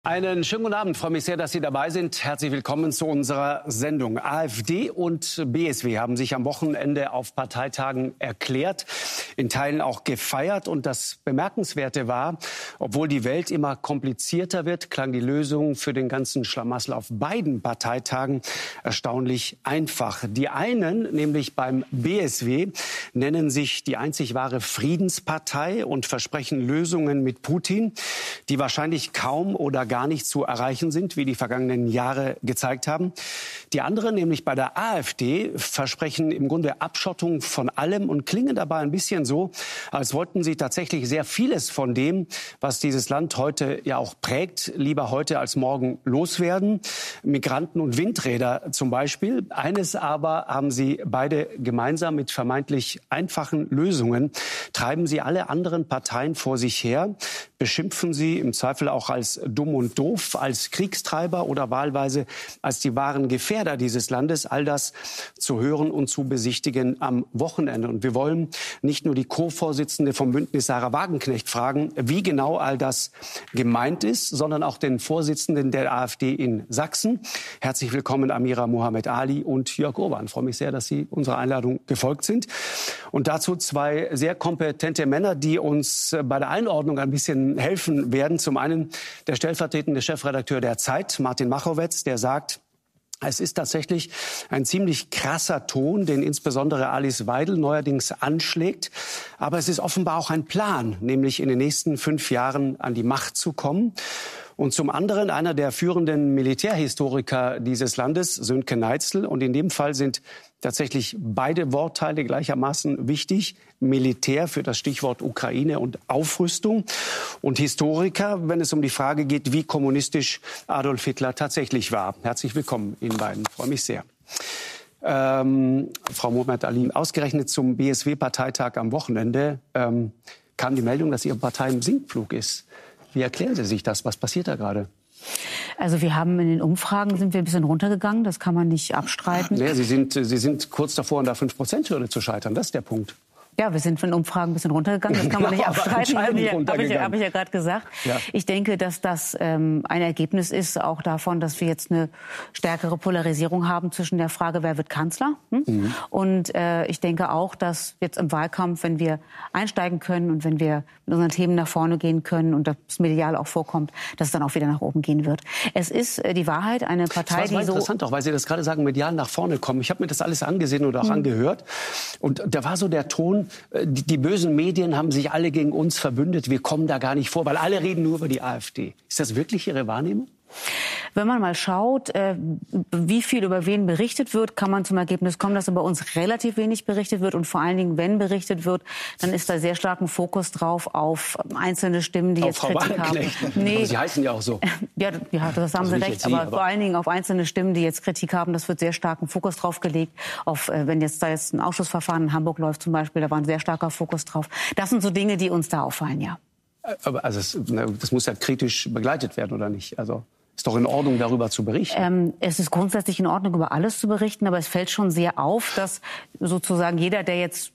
Einen schönen guten Abend. Ich freue mich sehr, dass Sie dabei sind. Herzlich willkommen zu unserer Sendung. AfD und BSW haben sich am Wochenende auf Parteitagen erklärt, in Teilen auch gefeiert. Und das Bemerkenswerte war, obwohl die Welt immer komplizierter wird, klang die Lösung für den ganzen Schlamassel auf beiden Parteitagen erstaunlich einfach. Die einen, nämlich beim BSW, nennen sich die einzig wahre Friedenspartei und versprechen Lösungen mit Putin, die wahrscheinlich kaum oder gar nicht zu erreichen sind, wie die vergangenen Jahre gezeigt haben. Die anderen, nämlich bei der AfD, versprechen im Grunde Abschottung von allem und klingen dabei ein bisschen so, als wollten sie tatsächlich sehr vieles von dem, was dieses Land heute ja auch prägt, lieber heute als morgen loswerden. Migranten und Windräder zum Beispiel. Eines aber haben sie beide gemeinsam: mit vermeintlich einfachen Lösungen treiben sie alle anderen Parteien vor sich her, beschimpfen sie im Zweifel auch als dumm und doof, als Kriegstreiber oder wahlweise als die wahren Gefährder dieses Landes. All das zu hören und zu besichtigen am Wochenende. Und wir wollen nicht nur die Co-Vorsitzende vom Bündnis, Sarah Wagenknecht, fragen, wie genau all das gemeint ist, sondern auch den Vorsitzenden der AfD in Sachsen. Herzlich willkommen Amira Mohamed Ali und Jörg Urban. Ich freue mich sehr, dass Sie unserer Einladung gefolgt sind. Und dazu zwei sehr kompetente Männer, die uns bei der Einordnung ein bisschen helfen werden. Zum einen der stellvertretende Chefredakteur der Zeit, Martin Machowetz, der sagt, es ist tatsächlich ein ziemlich krasser Ton, den insbesondere Alice Weidel neuerdings anschlägt. Aber es ist offenbar auch ein Plan, nämlich in den nächsten 5 Jahren an die Macht zu kommen. Und zum anderen einer der führenden Militärhistoriker dieses Landes, Sönke Neitzel. Und in dem Fall sind tatsächlich beide Wortteile gleichermaßen wichtig. Militär für das Stichwort Ukraine und Aufrüstung. Und Historiker, wenn es um die Frage geht, wie kommunistisch Adolf Hitler tatsächlich war. Herzlich willkommen Ihnen beiden. Ich freue mich sehr. Frau Mohamed Ali, ausgerechnet zum BSW-Parteitag am Wochenende kam die Meldung, dass Ihre Partei im Sinkflug ist. Wie erklären Sie sich das? Was passiert da gerade? Also wir haben in den Umfragen sind wir ein bisschen runtergegangen. Das kann man nicht abstreiten. Ja, Sie sind kurz davor, an der 5%-Hürde zu scheitern. Das ist der Punkt. Ja, wir sind von den Umfragen ein bisschen runtergegangen. Das kann man nicht abstreiten. Habe ich ja gerade gesagt. Ja. Ich denke, dass das ein Ergebnis ist auch davon, dass wir jetzt eine stärkere Polarisierung haben zwischen der Frage, wer wird Kanzler. Und ich denke auch, dass jetzt im Wahlkampf, wenn wir einsteigen können und wenn wir mit unseren Themen nach vorne gehen können und das medial auch vorkommt, dass es dann auch wieder nach oben gehen wird. Es ist die Wahrheit, eine Partei, die so... Das war interessant auch, weil Sie das gerade sagen, medial nach vorne kommen. Ich habe mir das alles angesehen oder auch angehört. Und da war so der Ton, die bösen Medien haben sich alle gegen uns verbündet. Wir kommen da gar nicht vor, weil alle reden nur über die AfD. Ist das wirklich Ihre Wahrnehmung? Wenn man mal schaut, wie viel über wen berichtet wird, kann man zum Ergebnis kommen, dass über uns relativ wenig berichtet wird. Und vor allen Dingen, wenn berichtet wird, dann ist da sehr starken Fokus drauf auf einzelne Stimmen, die jetzt Kritik haben. Nee. Aber Sie heißen ja auch so. Ja, das haben Sie recht. Aber vor allen Dingen auf einzelne Stimmen, die jetzt Kritik haben, das wird sehr starken Fokus drauf gelegt. Wenn jetzt ein Ausschussverfahren in Hamburg läuft zum Beispiel, da war ein sehr starker Fokus drauf. Das sind so Dinge, die uns da auffallen, ja. Aber das muss ja kritisch begleitet werden, oder nicht? Also ist doch in Ordnung, darüber zu berichten. Es ist grundsätzlich in Ordnung, über alles zu berichten, aber es fällt schon sehr auf, dass sozusagen jeder, der jetzt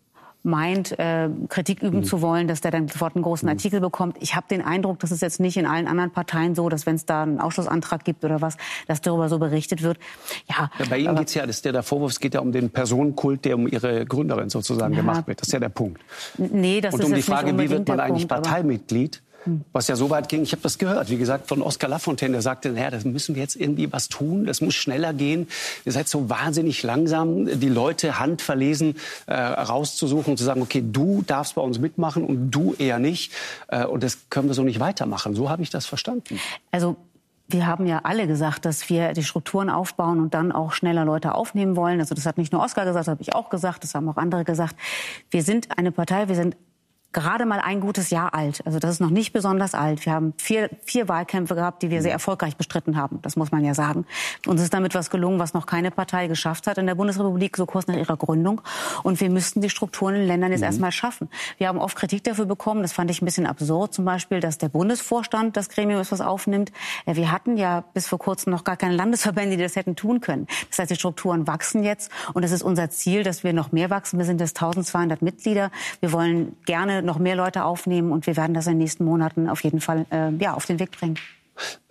meint, Kritik üben zu wollen, dass der dann sofort einen großen Artikel bekommt. Ich habe den Eindruck, das ist jetzt nicht in allen anderen Parteien so, dass wenn es da einen Ausschussantrag gibt oder was, dass darüber so berichtet wird. Ja, bei Ihnen geht es ja, das ist der Vorwurf, es geht ja um den Personenkult, der um Ihre Gründerin sozusagen gemacht wird. Das ist ja der Punkt. Nee, das und ist um die jetzt Frage, nicht wie wird man eigentlich Punkt, Parteimitglied? Was ja so weit ging, ich habe das gehört, wie gesagt, von Oskar Lafontaine, der sagte, naja, das müssen wir jetzt irgendwie was tun, das muss schneller gehen. Ihr seid so wahnsinnig langsam, die Leute handverlesen rauszusuchen und zu sagen, okay, du darfst bei uns mitmachen und du eher nicht. Und das können wir so nicht weitermachen. So habe ich das verstanden. Also wir haben ja alle gesagt, dass wir die Strukturen aufbauen und dann auch schneller Leute aufnehmen wollen. Also das hat nicht nur Oskar gesagt, das habe ich auch gesagt, das haben auch andere gesagt. Wir sind eine Partei, wir sind gerade mal ein gutes Jahr alt. Also das ist noch nicht besonders alt. Wir haben vier Wahlkämpfe gehabt, die wir sehr erfolgreich bestritten haben. Das muss man ja sagen. Uns ist damit was gelungen, was noch keine Partei geschafft hat in der Bundesrepublik, so kurz nach ihrer Gründung. Und wir müssten die Strukturen in den Ländern jetzt erstmal schaffen. Wir haben oft Kritik dafür bekommen. Das fand ich ein bisschen absurd. Zum Beispiel, dass der Bundesvorstand das Gremium ist, was aufnimmt. Wir hatten ja bis vor kurzem noch gar keine Landesverbände, die das hätten tun können. Das heißt, die Strukturen wachsen jetzt. Und es ist unser Ziel, dass wir noch mehr wachsen. Wir sind jetzt 1200 Mitglieder. Wir wollen gerne noch mehr Leute aufnehmen und wir werden das in den nächsten Monaten auf jeden Fall auf den Weg bringen.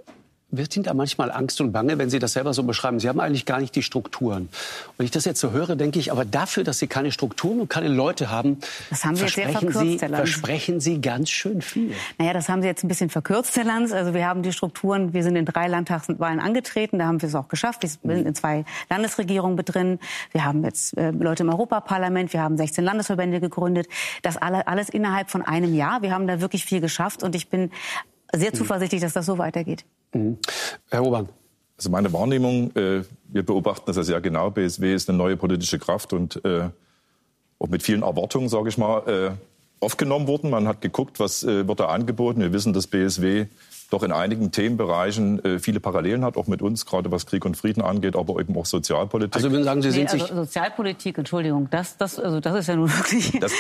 wird Ihnen da manchmal Angst und Bange, wenn Sie das selber so beschreiben? Sie haben eigentlich gar nicht die Strukturen. Und ich das jetzt so höre, denke ich, aber dafür, dass Sie keine Strukturen und keine Leute haben, das haben Sie jetzt sehr verkürzt, Herr Lanz. Versprechen Sie ganz schön viel. Naja, das haben Sie jetzt ein bisschen verkürzt, Herr Lanz. Also wir haben die Strukturen, wir sind in 3 Landtagswahlen angetreten, da haben wir es auch geschafft. Wir sind in 2 Landesregierungen mit drin. Wir haben jetzt Leute im Europaparlament, wir haben 16 Landesverbände gegründet. Das alles innerhalb von einem Jahr. Wir haben da wirklich viel geschafft und ich bin sehr zuversichtlich, dass das so weitergeht. Herr Urban. Also meine Wahrnehmung, wir beobachten das ja sehr genau, BSW ist eine neue politische Kraft und auch mit vielen Erwartungen, sage ich mal, aufgenommen worden. Man hat geguckt, was wird da angeboten. Wir wissen, dass BSW doch in einigen Themenbereichen viele Parallelen hat, auch mit uns, gerade was Krieg und Frieden angeht, aber eben auch Sozialpolitik. Also würden sagen, Sie sind sich... Sozialpolitik, Entschuldigung, das ist ja nun wirklich... Der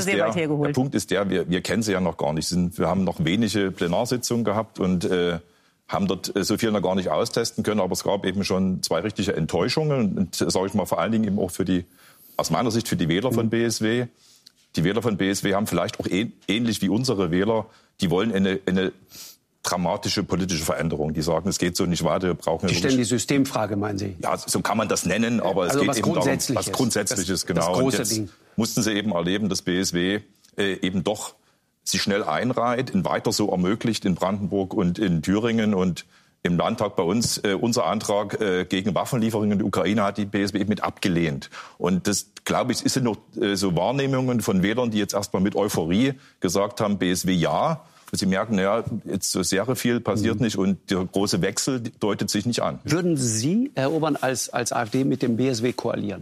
Punkt ist der, wir kennen sie ja noch gar nicht. Wir haben noch wenige Plenarsitzungen gehabt und haben dort so viel noch gar nicht austesten können. Aber es gab eben schon 2 richtige Enttäuschungen. Und sage ich mal, vor allen Dingen eben auch aus meiner Sicht für die Wähler von BSW. Die Wähler von BSW haben vielleicht auch ähnlich wie unsere Wähler, die wollen eine dramatische politische Veränderung. Die sagen, es geht so nicht weiter. Wir brauchen die stellen die Systemfrage, meinen Sie? Ja, so kann man das nennen, aber es geht eben darum, was Grundsätzliches. Genau. Das große und jetzt Ding. Mussten sie eben erleben, dass BSW eben doch sich schnell einreiht, in weiter so ermöglicht in Brandenburg und in Thüringen und im Landtag bei uns. Unser Antrag gegen Waffenlieferungen in die Ukraine hat die BSW eben mit abgelehnt. Und das, glaube ich, sind noch so Wahrnehmungen von Wählern, die jetzt erstmal mit Euphorie gesagt haben, BSW ja. Und sie merken, ja, jetzt so sehr viel passiert nicht und der große Wechsel deutet sich nicht an. Würden Sie, Herr Urban, als AfD mit dem BSW koalieren?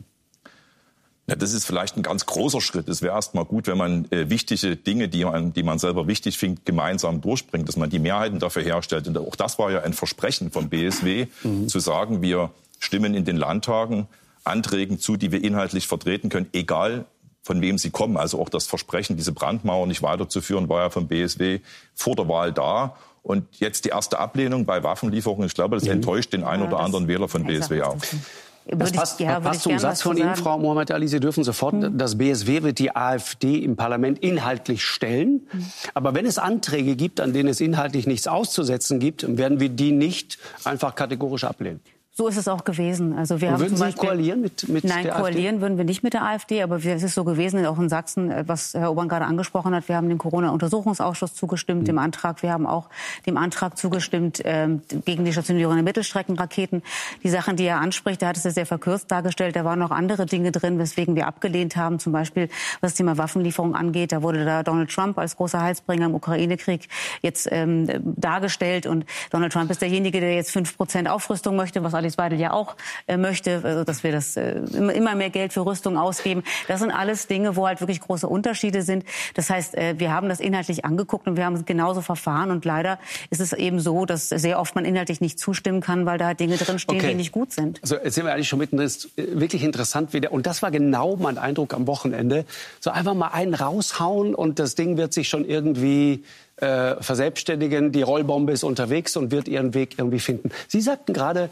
Ja, das ist vielleicht ein ganz großer Schritt. Es wäre erst mal gut, wenn man wichtige Dinge, die man selber wichtig findet, gemeinsam durchbringt, dass man die Mehrheiten dafür herstellt. Und auch das war ja ein Versprechen von BSW, zu sagen, wir stimmen in den Landtagen Anträgen zu, die wir inhaltlich vertreten können, egal von wem sie kommen. Also auch das Versprechen, diese Brandmauer nicht weiterzuführen, war ja von BSW vor der Wahl da. Und jetzt die erste Ablehnung bei Waffenlieferungen, ich glaube, das enttäuscht den einen oder anderen Wähler von BSW auch. Das passt zum Satz von Ihnen, Frau Mohammed Ali. Sie dürfen sofort, das BSW wird die AfD im Parlament inhaltlich stellen. Aber wenn es Anträge gibt, an denen es inhaltlich nichts auszusetzen gibt, werden wir die nicht einfach kategorisch ablehnen. So ist es auch gewesen. Also wir haben würden zum Sie Beispiel, koalieren mit Nein, der koalieren AfD? Würden wir nicht mit der AfD. Aber es ist so gewesen, auch in Sachsen, was Herr Urban gerade angesprochen hat. Wir haben dem Corona-Untersuchungsausschuss zugestimmt, dem Antrag. Wir haben auch dem Antrag zugestimmt gegen die Stationierung der Mittelstreckenraketen. Die Sachen, die er anspricht, da hat es ja sehr verkürzt dargestellt. Da waren noch andere Dinge drin, weswegen wir abgelehnt haben. Zum Beispiel, was das Thema Waffenlieferung angeht. Da wurde da Donald Trump als großer Heilsbringer im Ukraine-Krieg jetzt dargestellt. Und Donald Trump ist derjenige, der jetzt 5% Aufrüstung möchte, was Alice Weidel ja auch möchte, dass wir das immer mehr Geld für Rüstung ausgeben. Das sind alles Dinge, wo halt wirklich große Unterschiede sind. Das heißt, wir haben das inhaltlich angeguckt und wir haben genauso verfahren. Und leider ist es eben so, dass sehr oft man inhaltlich nicht zustimmen kann, weil da Dinge drinstehen, die nicht gut sind. Also jetzt sind wir eigentlich schon mitten, das ist wirklich interessant wieder. Und das war genau mein Eindruck am Wochenende. So einfach mal einen raushauen und das Ding wird sich schon irgendwie verselbstständigen, die Rollbombe ist unterwegs und wird ihren Weg irgendwie finden. Sie sagten gerade,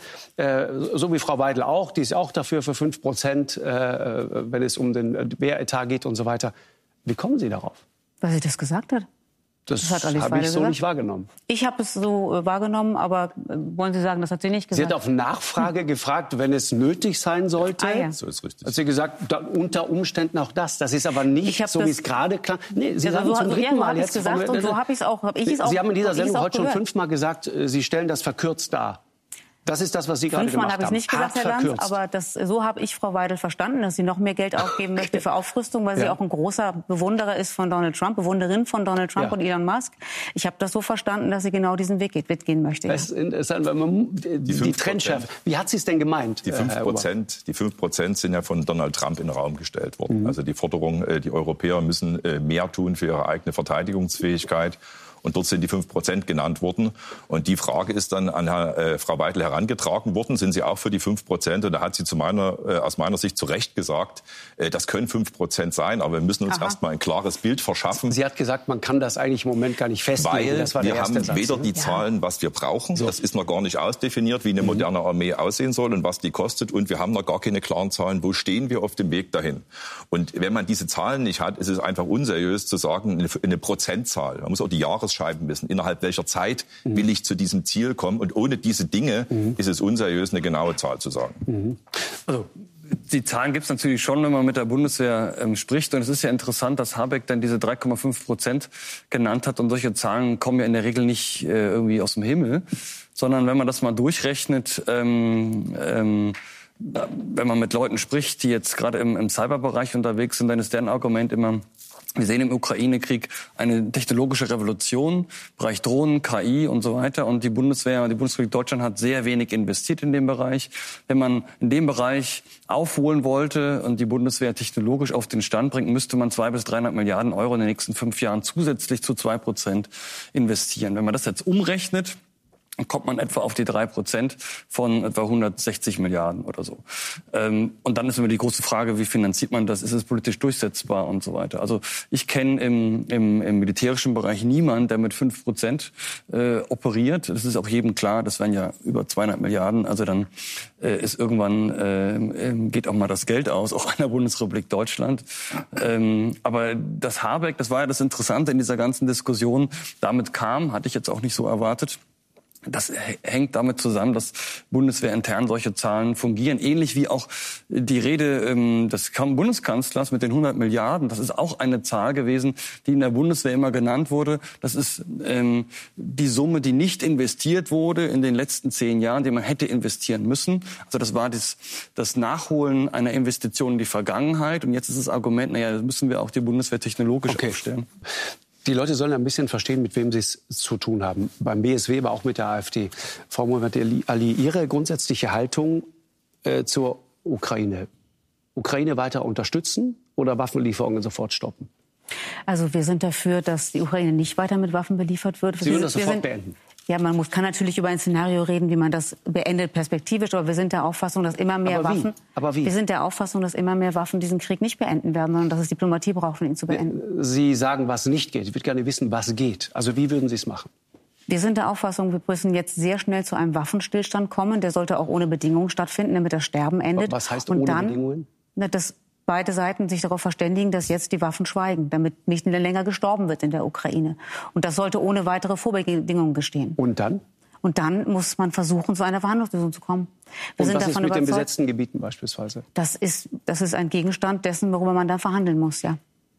so wie Frau Weidel auch, die ist auch dafür für 5%, wenn es um den Wehretat geht und so weiter. Wie kommen Sie darauf? Weil sie das gesagt hat. Das habe ich so nicht wahrgenommen. Ich habe es so wahrgenommen, aber wollen Sie sagen, das hat sie nicht gesagt? Sie hat auf Nachfrage gefragt, wenn es nötig sein sollte. Ja. So ist richtig. Hat sie gesagt, unter Umständen auch das. Das ist aber nicht so, wie es gerade klang. Nee, Sie sagen zum dritten Mal jetzt. Gesagt, und so habe ich es auch. Sie haben in dieser Sendung heute schon 5-mal gesagt, Sie stellen das verkürzt dar. Das ist das, was Sie gerade gemacht haben. 5-mal habe ich nicht gesagt, Herr Lanz, aber so habe ich Frau Weidel verstanden, dass sie noch mehr Geld ausgeben möchte für Aufrüstung, weil sie auch ein großer Bewunderer ist von Donald Trump, Bewunderin von Donald Trump und Elon Musk. Ich habe das so verstanden, dass sie genau diesen Weg mitgehen möchte. Das ist interessant, wenn man die Trendschärfe. Wie hat sie es denn gemeint? Die 5% sind ja von Donald Trump in den Raum gestellt worden. Also die Forderung, die Europäer müssen mehr tun für ihre eigene Verteidigungsfähigkeit. Und dort sind die 5% genannt worden. Und die Frage ist dann an Frau Weidel herangetragen worden, sind Sie auch für die 5%? Und da hat sie aus meiner Sicht zu Recht gesagt, das können 5% sein, aber wir müssen uns erst mal ein klares Bild verschaffen. Sie hat gesagt, man kann das eigentlich im Moment gar nicht festlegen. Weil das war wir haben weder die Zahlen, was wir brauchen, das ist noch gar nicht ausdefiniert, wie eine moderne Armee aussehen soll und was die kostet. Und wir haben noch gar keine klaren Zahlen, wo stehen wir auf dem Weg dahin. Und wenn man diese Zahlen nicht hat, ist es einfach unseriös zu sagen, eine Prozentzahl. Man muss auch die Jahreszahl ausschreiben müssen. Innerhalb welcher Zeit will ich zu diesem Ziel kommen? Und ohne diese Dinge ist es unseriös, eine genaue Zahl zu sagen. Also die Zahlen gibt es natürlich schon, wenn man mit der Bundeswehr spricht. Und es ist ja interessant, dass Habeck dann diese 3,5% genannt hat. Und solche Zahlen kommen ja in der Regel nicht irgendwie aus dem Himmel, sondern wenn man das mal durchrechnet, wenn man mit Leuten spricht, die jetzt gerade im Cyberbereich unterwegs sind, dann ist deren Argument immer: Wir sehen im Ukraine-Krieg eine technologische Revolution, Bereich Drohnen, KI und so weiter. Und die Bundesrepublik Deutschland hat sehr wenig investiert in dem Bereich. Wenn man in dem Bereich aufholen wollte und die Bundeswehr technologisch auf den Stand bringt, müsste man 200 bis 300 Milliarden Euro in den nächsten 5 Jahren zusätzlich zu 2% investieren. Wenn man das jetzt umrechnet, kommt man etwa auf die 3% von etwa 160 Milliarden oder so. Und dann ist immer die große Frage, wie finanziert man das? Ist es politisch durchsetzbar und so weiter? Also ich kenne im militärischen Bereich niemanden, der mit 5% operiert. Das ist auch jedem klar, das wären ja über 200 Milliarden. Also dann ist irgendwann, geht auch mal das Geld aus, auch in der Bundesrepublik Deutschland. Aber das Habeck, das war ja das Interessante in dieser ganzen Diskussion, damit kam, hatte ich jetzt auch nicht so erwartet. Das hängt damit zusammen, dass bundeswehrintern solche Zahlen fungieren. Ähnlich wie auch die Rede des Bundeskanzlers mit den 100 Milliarden. Das ist auch eine Zahl gewesen, die in der Bundeswehr immer genannt wurde. Das ist die Summe, die nicht investiert wurde in den letzten 10 Jahren, die man hätte investieren müssen. Also das war das Nachholen einer Investition in die Vergangenheit. Und jetzt ist das Argument, naja, müssen wir auch die Bundeswehr technologisch aufstellen. Die Leute sollen ein bisschen verstehen, mit wem sie es zu tun haben. Beim BSW, aber auch mit der AfD. Frau Muhammad-Ali, Ihre grundsätzliche Haltung zur Ukraine. Ukraine weiter unterstützen oder Waffenlieferungen sofort stoppen? Also wir sind dafür, dass die Ukraine nicht weiter mit Waffen beliefert wird. Sie würden das sofort beenden? Ja, kann natürlich über ein Szenario reden, wie man das beendet, perspektivisch. Aber wir sind der Auffassung, dass immer mehr Waffen. Aber wie? Wir sind der Auffassung, dass immer mehr Waffen diesen Krieg nicht beenden werden, sondern dass es Diplomatie braucht, um ihn zu beenden. Sie sagen, was nicht geht. Ich würde gerne wissen, was geht. Also wie würden Sie es machen? Wir sind der Auffassung, wir müssen jetzt sehr schnell zu einem Waffenstillstand kommen. Der sollte auch ohne Bedingungen stattfinden, damit das Sterben endet. Was heißt ohne Bedingungen? Dass beide Seiten sich darauf verständigen, dass jetzt die Waffen schweigen, damit nicht länger gestorben wird in der Ukraine. Und das sollte ohne weitere Vorbedingungen geschehen. Und dann? Und dann muss man versuchen, zu einer Verhandlungslösung zu kommen. Und was ist mit den besetzten Gebieten beispielsweise? Das ist ein Gegenstand dessen, worüber man dann verhandeln muss, ja.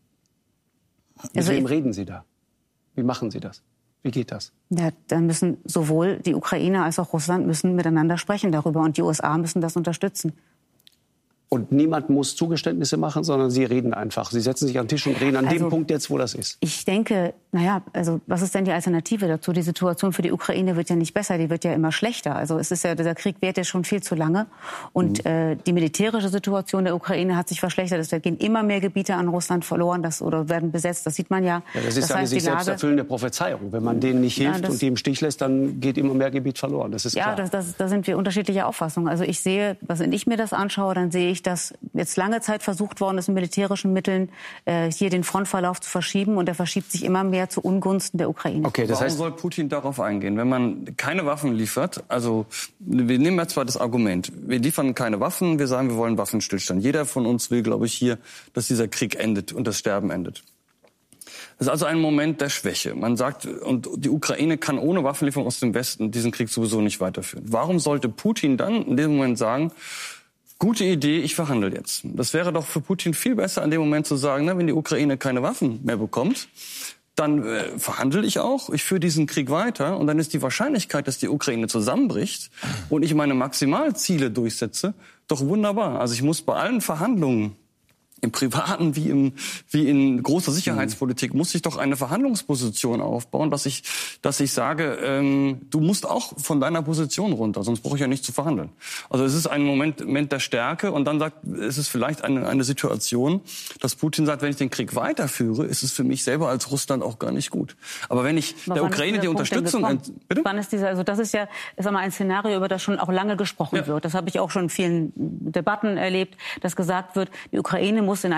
Mit wem reden Sie da? Wie machen Sie das? Wie geht das? Ja, dann müssen sowohl die Ukraine als auch Russland müssen miteinander sprechen darüber. Und die USA müssen das unterstützen. Und niemand muss Zugeständnisse machen, sondern Sie reden einfach. Sie setzen sich an den Tisch und reden an dem Punkt jetzt, wo das ist. Ich denke, was ist denn die Alternative dazu? Die Situation für die Ukraine wird ja nicht besser, die wird ja immer schlechter. Also dieser Krieg währt ja schon viel zu lange. Und die militärische Situation der Ukraine hat sich verschlechtert. Es gehen immer mehr Gebiete an Russland verloren oder werden besetzt. Das sieht man ja. Das ist eine sich selbst erfüllende Prophezeiung. Wenn man denen nicht hilft und die im Stich lässt, dann geht immer mehr Gebiet verloren. Das ist klar. Ja, da sind wir unterschiedlicher Auffassung. Also wenn ich mir das anschaue, dann sehe ich, dass jetzt lange Zeit versucht worden ist, mit militärischen Mitteln hier den Frontverlauf zu verschieben. Und er verschiebt sich immer mehr zu Ungunsten der Ukraine. Okay, das heißt, warum soll Putin darauf eingehen? Wenn man keine Waffen liefert, also wir nehmen jetzt zwar das Argument, wir liefern keine Waffen, wir sagen, wir wollen Waffenstillstand. Jeder von uns will, glaube ich, hier, dass dieser Krieg endet und das Sterben endet. Das ist also ein Moment der Schwäche. Man sagt, und die Ukraine kann ohne Waffenlieferung aus dem Westen diesen Krieg sowieso nicht weiterführen. Warum sollte Putin dann in dem Moment sagen, gute Idee, ich verhandle jetzt. Das wäre doch für Putin viel besser, in dem Moment zu sagen, wenn die Ukraine keine Waffen mehr bekommt, dann verhandle ich auch, ich führe diesen Krieg weiter und dann ist die Wahrscheinlichkeit, dass die Ukraine zusammenbricht und ich meine Maximalziele durchsetze, doch wunderbar. Also ich muss bei allen Verhandlungen, im Privaten wie in großer Sicherheitspolitik, muss ich doch eine Verhandlungsposition aufbauen, dass ich sage, du musst auch von deiner Position runter, sonst brauche ich ja nicht zu verhandeln. Also es ist ein Moment der Stärke und dann ist es vielleicht eine Situation, dass Putin sagt, wenn ich den Krieg weiterführe, ist es für mich selber als Russland auch gar nicht gut. Aber wenn ich der Ukraine die Unterstützung... Bitte? Wann ist also das ist ja ein Szenario, über das schon auch lange gesprochen wird. Das habe ich auch schon in vielen Debatten erlebt, dass gesagt wird, die Ukraine muss in eine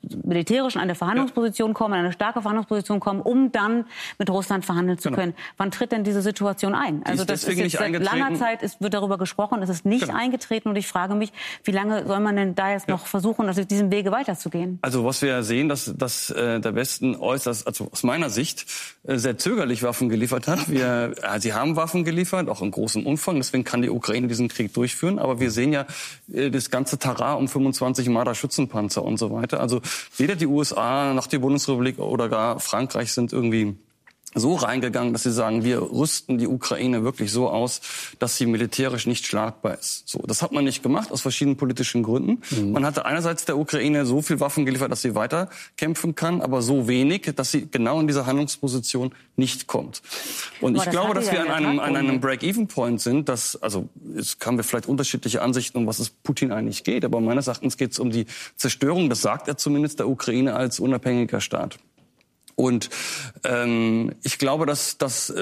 militärisch in eine Verhandlungsposition kommen, in eine starke Verhandlungsposition kommen, um dann mit Russland verhandeln zu können. Wann tritt denn diese Situation ein? Also das ist jetzt seit langer Zeit, wird darüber gesprochen, es ist nicht eingetreten und ich frage mich, wie lange soll man denn da jetzt noch versuchen, also diesen Wege weiterzugehen? Also was wir sehen, dass der Westen äußerst, also aus meiner Sicht, sehr zögerlich Waffen geliefert hat. Sie haben Waffen geliefert, auch in großem Umfang, deswegen kann die Ukraine diesen Krieg durchführen, aber wir sehen ja das ganze Terrain um 25 Marder-Schützenpanzer und so weiter. Also weder die USA noch die Bundesrepublik oder gar Frankreich sind irgendwie so reingegangen, dass sie sagen, wir rüsten die Ukraine wirklich so aus, dass sie militärisch nicht schlagbar ist. So, das hat man nicht gemacht, aus verschiedenen politischen Gründen. Man hatte einerseits der Ukraine so viel Waffen geliefert, dass sie weiter kämpfen kann, aber so wenig, dass sie genau in diese Handlungsposition nicht kommt. Und ich glaube, dass wir an einem Break-Even-Point sind, also jetzt haben wir vielleicht unterschiedliche Ansichten, um was es Putin eigentlich geht, aber meines Erachtens geht es um die Zerstörung, das sagt er zumindest, der Ukraine als unabhängiger Staat. Und ich glaube, dass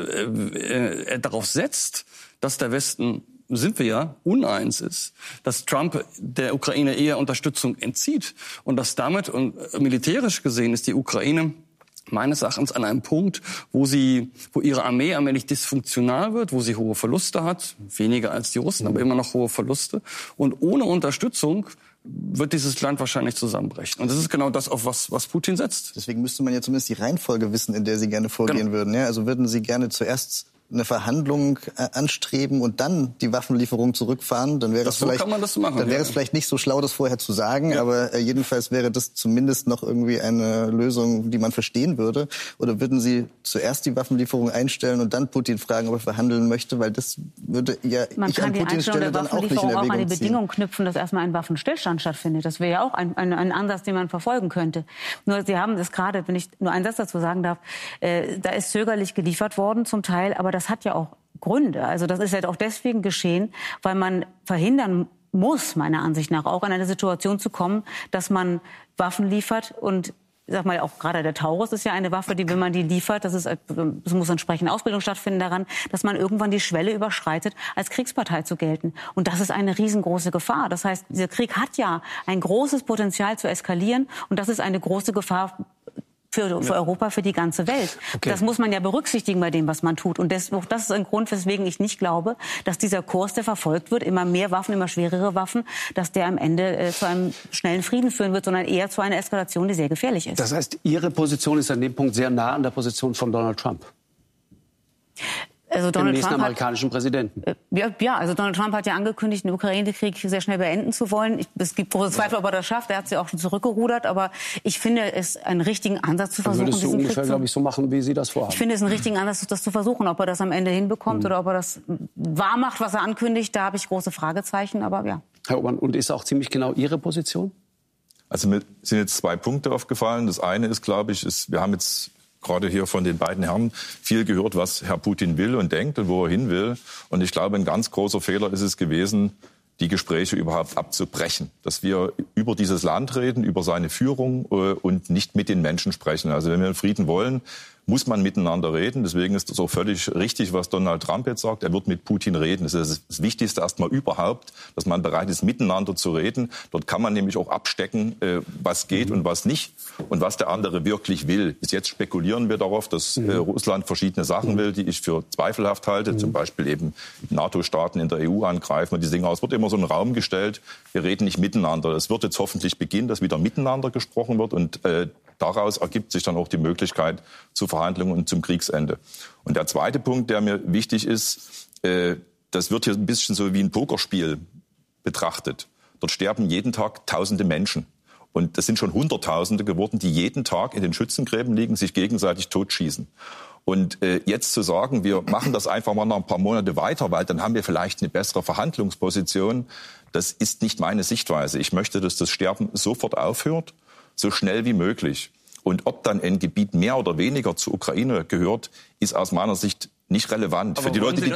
er darauf setzt, dass der Westen, sind wir ja, uneins ist, dass Trump der Ukraine eher Unterstützung entzieht und dass damit, und militärisch gesehen, ist die Ukraine meines Erachtens an einem Punkt, wo ihre Armee allmählich dysfunktional wird, wo sie hohe Verluste hat, weniger als die Russen, aber immer noch hohe Verluste. Und ohne Unterstützung wird dieses Land wahrscheinlich zusammenbrechen. Und das ist genau das, auf was Putin setzt. Deswegen müsste man ja zumindest die Reihenfolge wissen, in der Sie gerne vorgehen würden. Ja? Also würden Sie gerne zuerst eine Verhandlung anstreben und dann die Waffenlieferung zurückfahren, dann wäre es vielleicht, vielleicht nicht so schlau, das vorher zu sagen, aber jedenfalls wäre das zumindest noch irgendwie eine Lösung, die man verstehen würde. Oder würden Sie zuerst die Waffenlieferung einstellen und dann Putin fragen, ob er verhandeln möchte, weil das würde ja man kann die Einstellung der Waffenlieferung auch an die Bedingung knüpfen, dass erstmal ein Waffenstillstand stattfindet. Das wäre ja auch ein Ansatz, den man verfolgen könnte. Nur Sie haben das gerade, wenn ich nur einen Satz dazu sagen darf, da ist zögerlich geliefert worden zum Teil, aber das hat ja auch Gründe. Also das ist ja auch deswegen geschehen, weil man verhindern muss, meiner Ansicht nach, auch in eine Situation zu kommen, dass man Waffen liefert und ich sag mal, auch gerade der Taurus ist ja eine Waffe, die, wenn man die liefert, es muss entsprechende Ausbildung stattfinden daran, dass man irgendwann die Schwelle überschreitet, als Kriegspartei zu gelten. Und das ist eine riesengroße Gefahr. Das heißt, dieser Krieg hat ja ein großes Potenzial zu eskalieren und das ist eine große Gefahr für Europa, für die ganze Welt. Okay. Das muss man ja berücksichtigen bei dem, was man tut. Und das ist ein Grund, weswegen ich nicht glaube, dass dieser Kurs, der verfolgt wird, immer mehr Waffen, immer schwerere Waffen, dass der am Ende zu einem schnellen Frieden führen wird, sondern eher zu einer Eskalation, die sehr gefährlich ist. Das heißt, Ihre Position ist an dem Punkt sehr nah an der Position von Donald Trump. Also Donald dem nächsten Trump amerikanischen Präsidenten. Also Donald Trump hat ja angekündigt, den Ukraine-Krieg sehr schnell beenden zu wollen. Es gibt große Zweifel, ob er das schafft. Er hat sich auch schon zurückgerudert. Aber ich finde es einen richtigen Ansatz zu versuchen, diesen Krieg ungefähr, glaube ich, so machen, wie Sie das vorhaben. Ich finde es einen richtigen Ansatz, das zu versuchen. Ob er das am Ende hinbekommt oder ob er das wahr macht, was er ankündigt, da habe ich große Fragezeichen. Aber ja. Herr Orban, und ist auch ziemlich genau Ihre Position? Also mir sind jetzt 2 Punkte aufgefallen. Das eine ist, glaube ich, wir haben jetzt gerade hier von den beiden Herren viel gehört, was Herr Putin will und denkt und wo er hin will. Und ich glaube, ein ganz großer Fehler ist es gewesen, die Gespräche überhaupt abzubrechen. Dass wir über dieses Land reden, über seine Führung und nicht mit den Menschen sprechen. Also wenn wir Frieden wollen, muss man miteinander reden. Deswegen ist es auch völlig richtig, was Donald Trump jetzt sagt. Er wird mit Putin reden. Das ist das Wichtigste erstmal überhaupt, dass man bereit ist, miteinander zu reden. Dort kann man nämlich auch abstecken, was geht und was nicht und was der andere wirklich will. Bis jetzt spekulieren wir darauf, dass Russland verschiedene Sachen will, die ich für zweifelhaft halte. Zum Beispiel eben NATO-Staaten in der EU angreifen und diese Dinge. Es wird immer so ein Raum gestellt, wir reden nicht miteinander. Es wird jetzt hoffentlich beginnen, dass wieder miteinander gesprochen wird und daraus ergibt sich dann auch die Möglichkeit zu Verhandlungen und zum Kriegsende. Und der zweite Punkt, der mir wichtig ist, das wird hier ein bisschen so wie ein Pokerspiel betrachtet. Dort sterben jeden Tag Tausende Menschen. Und das sind schon Hunderttausende geworden, die jeden Tag in den Schützengräben liegen, sich gegenseitig totschießen. Und jetzt zu sagen, wir machen das einfach mal noch ein paar Monate weiter, weil dann haben wir vielleicht eine bessere Verhandlungsposition, das ist nicht meine Sichtweise. Ich möchte, dass das Sterben sofort aufhört, so schnell wie möglich. Und ob dann ein Gebiet mehr oder weniger zur Ukraine gehört, ist aus meiner Sicht nicht relevant. Aber für die Leute,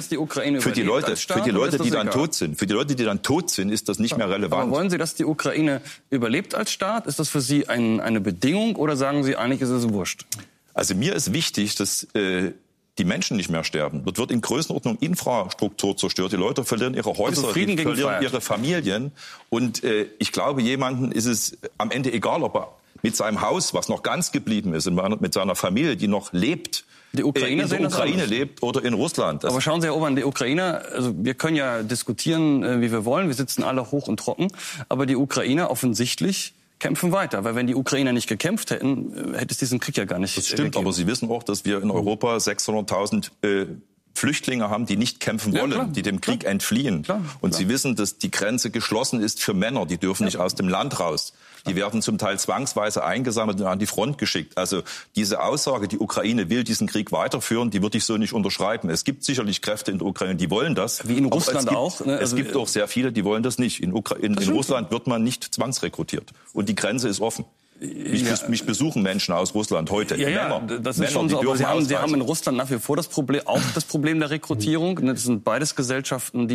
die dann tot sind. Für die Leute, die dann tot sind, ist das nicht mehr relevant. Aber wollen Sie, dass die Ukraine überlebt als Staat? Ist das für Sie eine Bedingung oder sagen Sie, eigentlich ist es wurscht? Also mir ist wichtig, dass die Menschen nicht mehr sterben. Dort wird in Größenordnung Infrastruktur zerstört. Die Leute verlieren ihre Häuser, die verlieren ihre Familien. Und ich glaube, jemandem ist es am Ende egal, ob er mit seinem Haus, was noch ganz geblieben ist, mit seiner Familie, die noch lebt, die Ukrainer in der Ukraine lebt oder in Russland. Aber schauen Sie, Herr Orban, die Ukrainer, also wir können ja diskutieren, wie wir wollen, wir sitzen alle hoch und trocken, aber die Ukrainer offensichtlich kämpfen weiter, weil wenn die Ukrainer nicht gekämpft hätten, hätte es diesen Krieg ja gar nicht gegeben. Das stimmt, aber Sie wissen auch, dass wir in Europa 600.000 Flüchtlinge haben, die nicht kämpfen wollen, die dem Krieg entfliehen. Und Sie wissen, dass die Grenze geschlossen ist für Männer, die dürfen nicht aus dem Land raus. Die werden zum Teil zwangsweise eingesammelt und an die Front geschickt. Also diese Aussage, die Ukraine will diesen Krieg weiterführen, die würde ich so nicht unterschreiben. Es gibt sicherlich Kräfte in der Ukraine, die wollen das. Wie in Russland auch. Ne? Es gibt auch sehr viele, die wollen das nicht. In Russland wird man nicht zwangsrekrutiert. Und die Grenze ist offen. Mich besuchen Menschen aus Russland heute. Ja, das ist schon so. Aber Sie haben in Russland nach wie vor das Problem der Rekrutierung. Das sind beides Gesellschaften,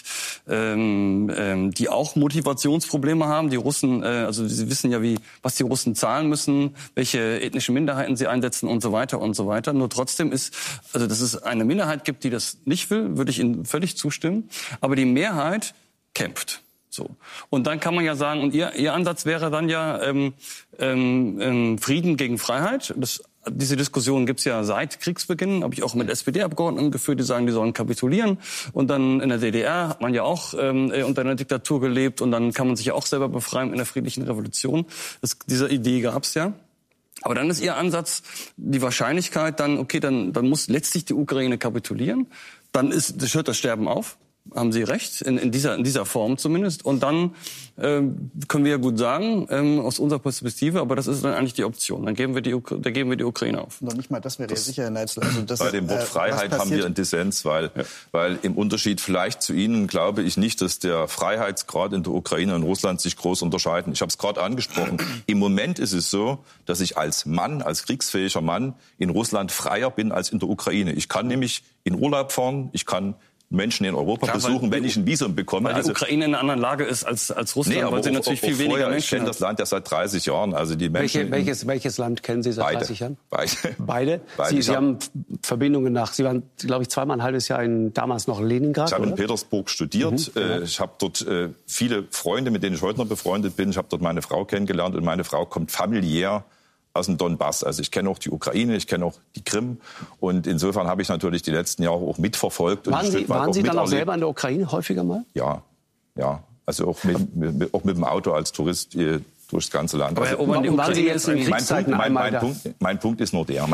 die auch Motivationsprobleme haben. Die Russen, also Sie wissen ja, was die Russen zahlen müssen, welche ethnischen Minderheiten sie einsetzen und so weiter und so weiter. Nur trotzdem dass es eine Minderheit gibt, die das nicht will, würde ich Ihnen völlig zustimmen. Aber die Mehrheit kämpft. So. Und dann kann man ja sagen, und Ihr Ansatz wäre dann ja Frieden gegen Freiheit. Diese Diskussion gibt's ja seit Kriegsbeginn, habe ich auch mit SPD-Abgeordneten geführt, die sagen, die sollen kapitulieren. Und dann in der DDR hat man ja auch unter einer Diktatur gelebt und dann kann man sich ja auch selber befreien in der friedlichen Revolution. Diese Idee gab's ja. Aber dann ist Ihr Ansatz die Wahrscheinlichkeit dann, okay, dann muss letztlich die Ukraine kapitulieren. Dann hört das Sterben auf. Haben Sie recht, in dieser Form zumindest. Und dann können wir ja gut sagen, aus unserer Perspektive, aber das ist dann eigentlich die Option. Dann geben wir die Ukraine auf. Noch nicht mal das wäre ja sicher, Herr Neitzel. Also bei dem Wort Freiheit haben wir einen Dissens, weil im Unterschied vielleicht zu Ihnen glaube ich nicht, dass der Freiheitsgrad in der Ukraine und Russland sich groß unterscheiden. Ich habe es gerade angesprochen. Im Moment ist es so, dass ich als Mann, als kriegsfähiger Mann in Russland freier bin als in der Ukraine. Ich kann nämlich in Urlaub fahren, ich kann Menschen in Europa besuchen, wenn ich ein Visum bekomme. Weil die Ukraine in einer anderen Lage ist als Russland, weil sie natürlich viel weniger Menschen Ich kenne das Land ja seit 30 Jahren. Also die Menschen welches Land kennen Sie seit 30 Jahren? Beide. Sie haben Verbindungen Sie waren, glaube ich, zweimal ein halbes Jahr damals noch Leningrad, Ich habe in Petersburg studiert. Ich habe dort viele Freunde, mit denen ich heute noch befreundet bin. Ich habe dort meine Frau kennengelernt und meine Frau kommt familiär aus dem Donbass. Also ich kenne auch die Ukraine, ich kenne auch die Krim. Und insofern habe ich natürlich die letzten Jahre auch mitverfolgt. Waren Sie dann auch selber in der Ukraine häufiger mal? Ja. Also auch mit dem Auto als Tourist durchs ganze Land. Aber waren Sie jetzt in Kriegszeiten einmal da? Mein Punkt ist nur der.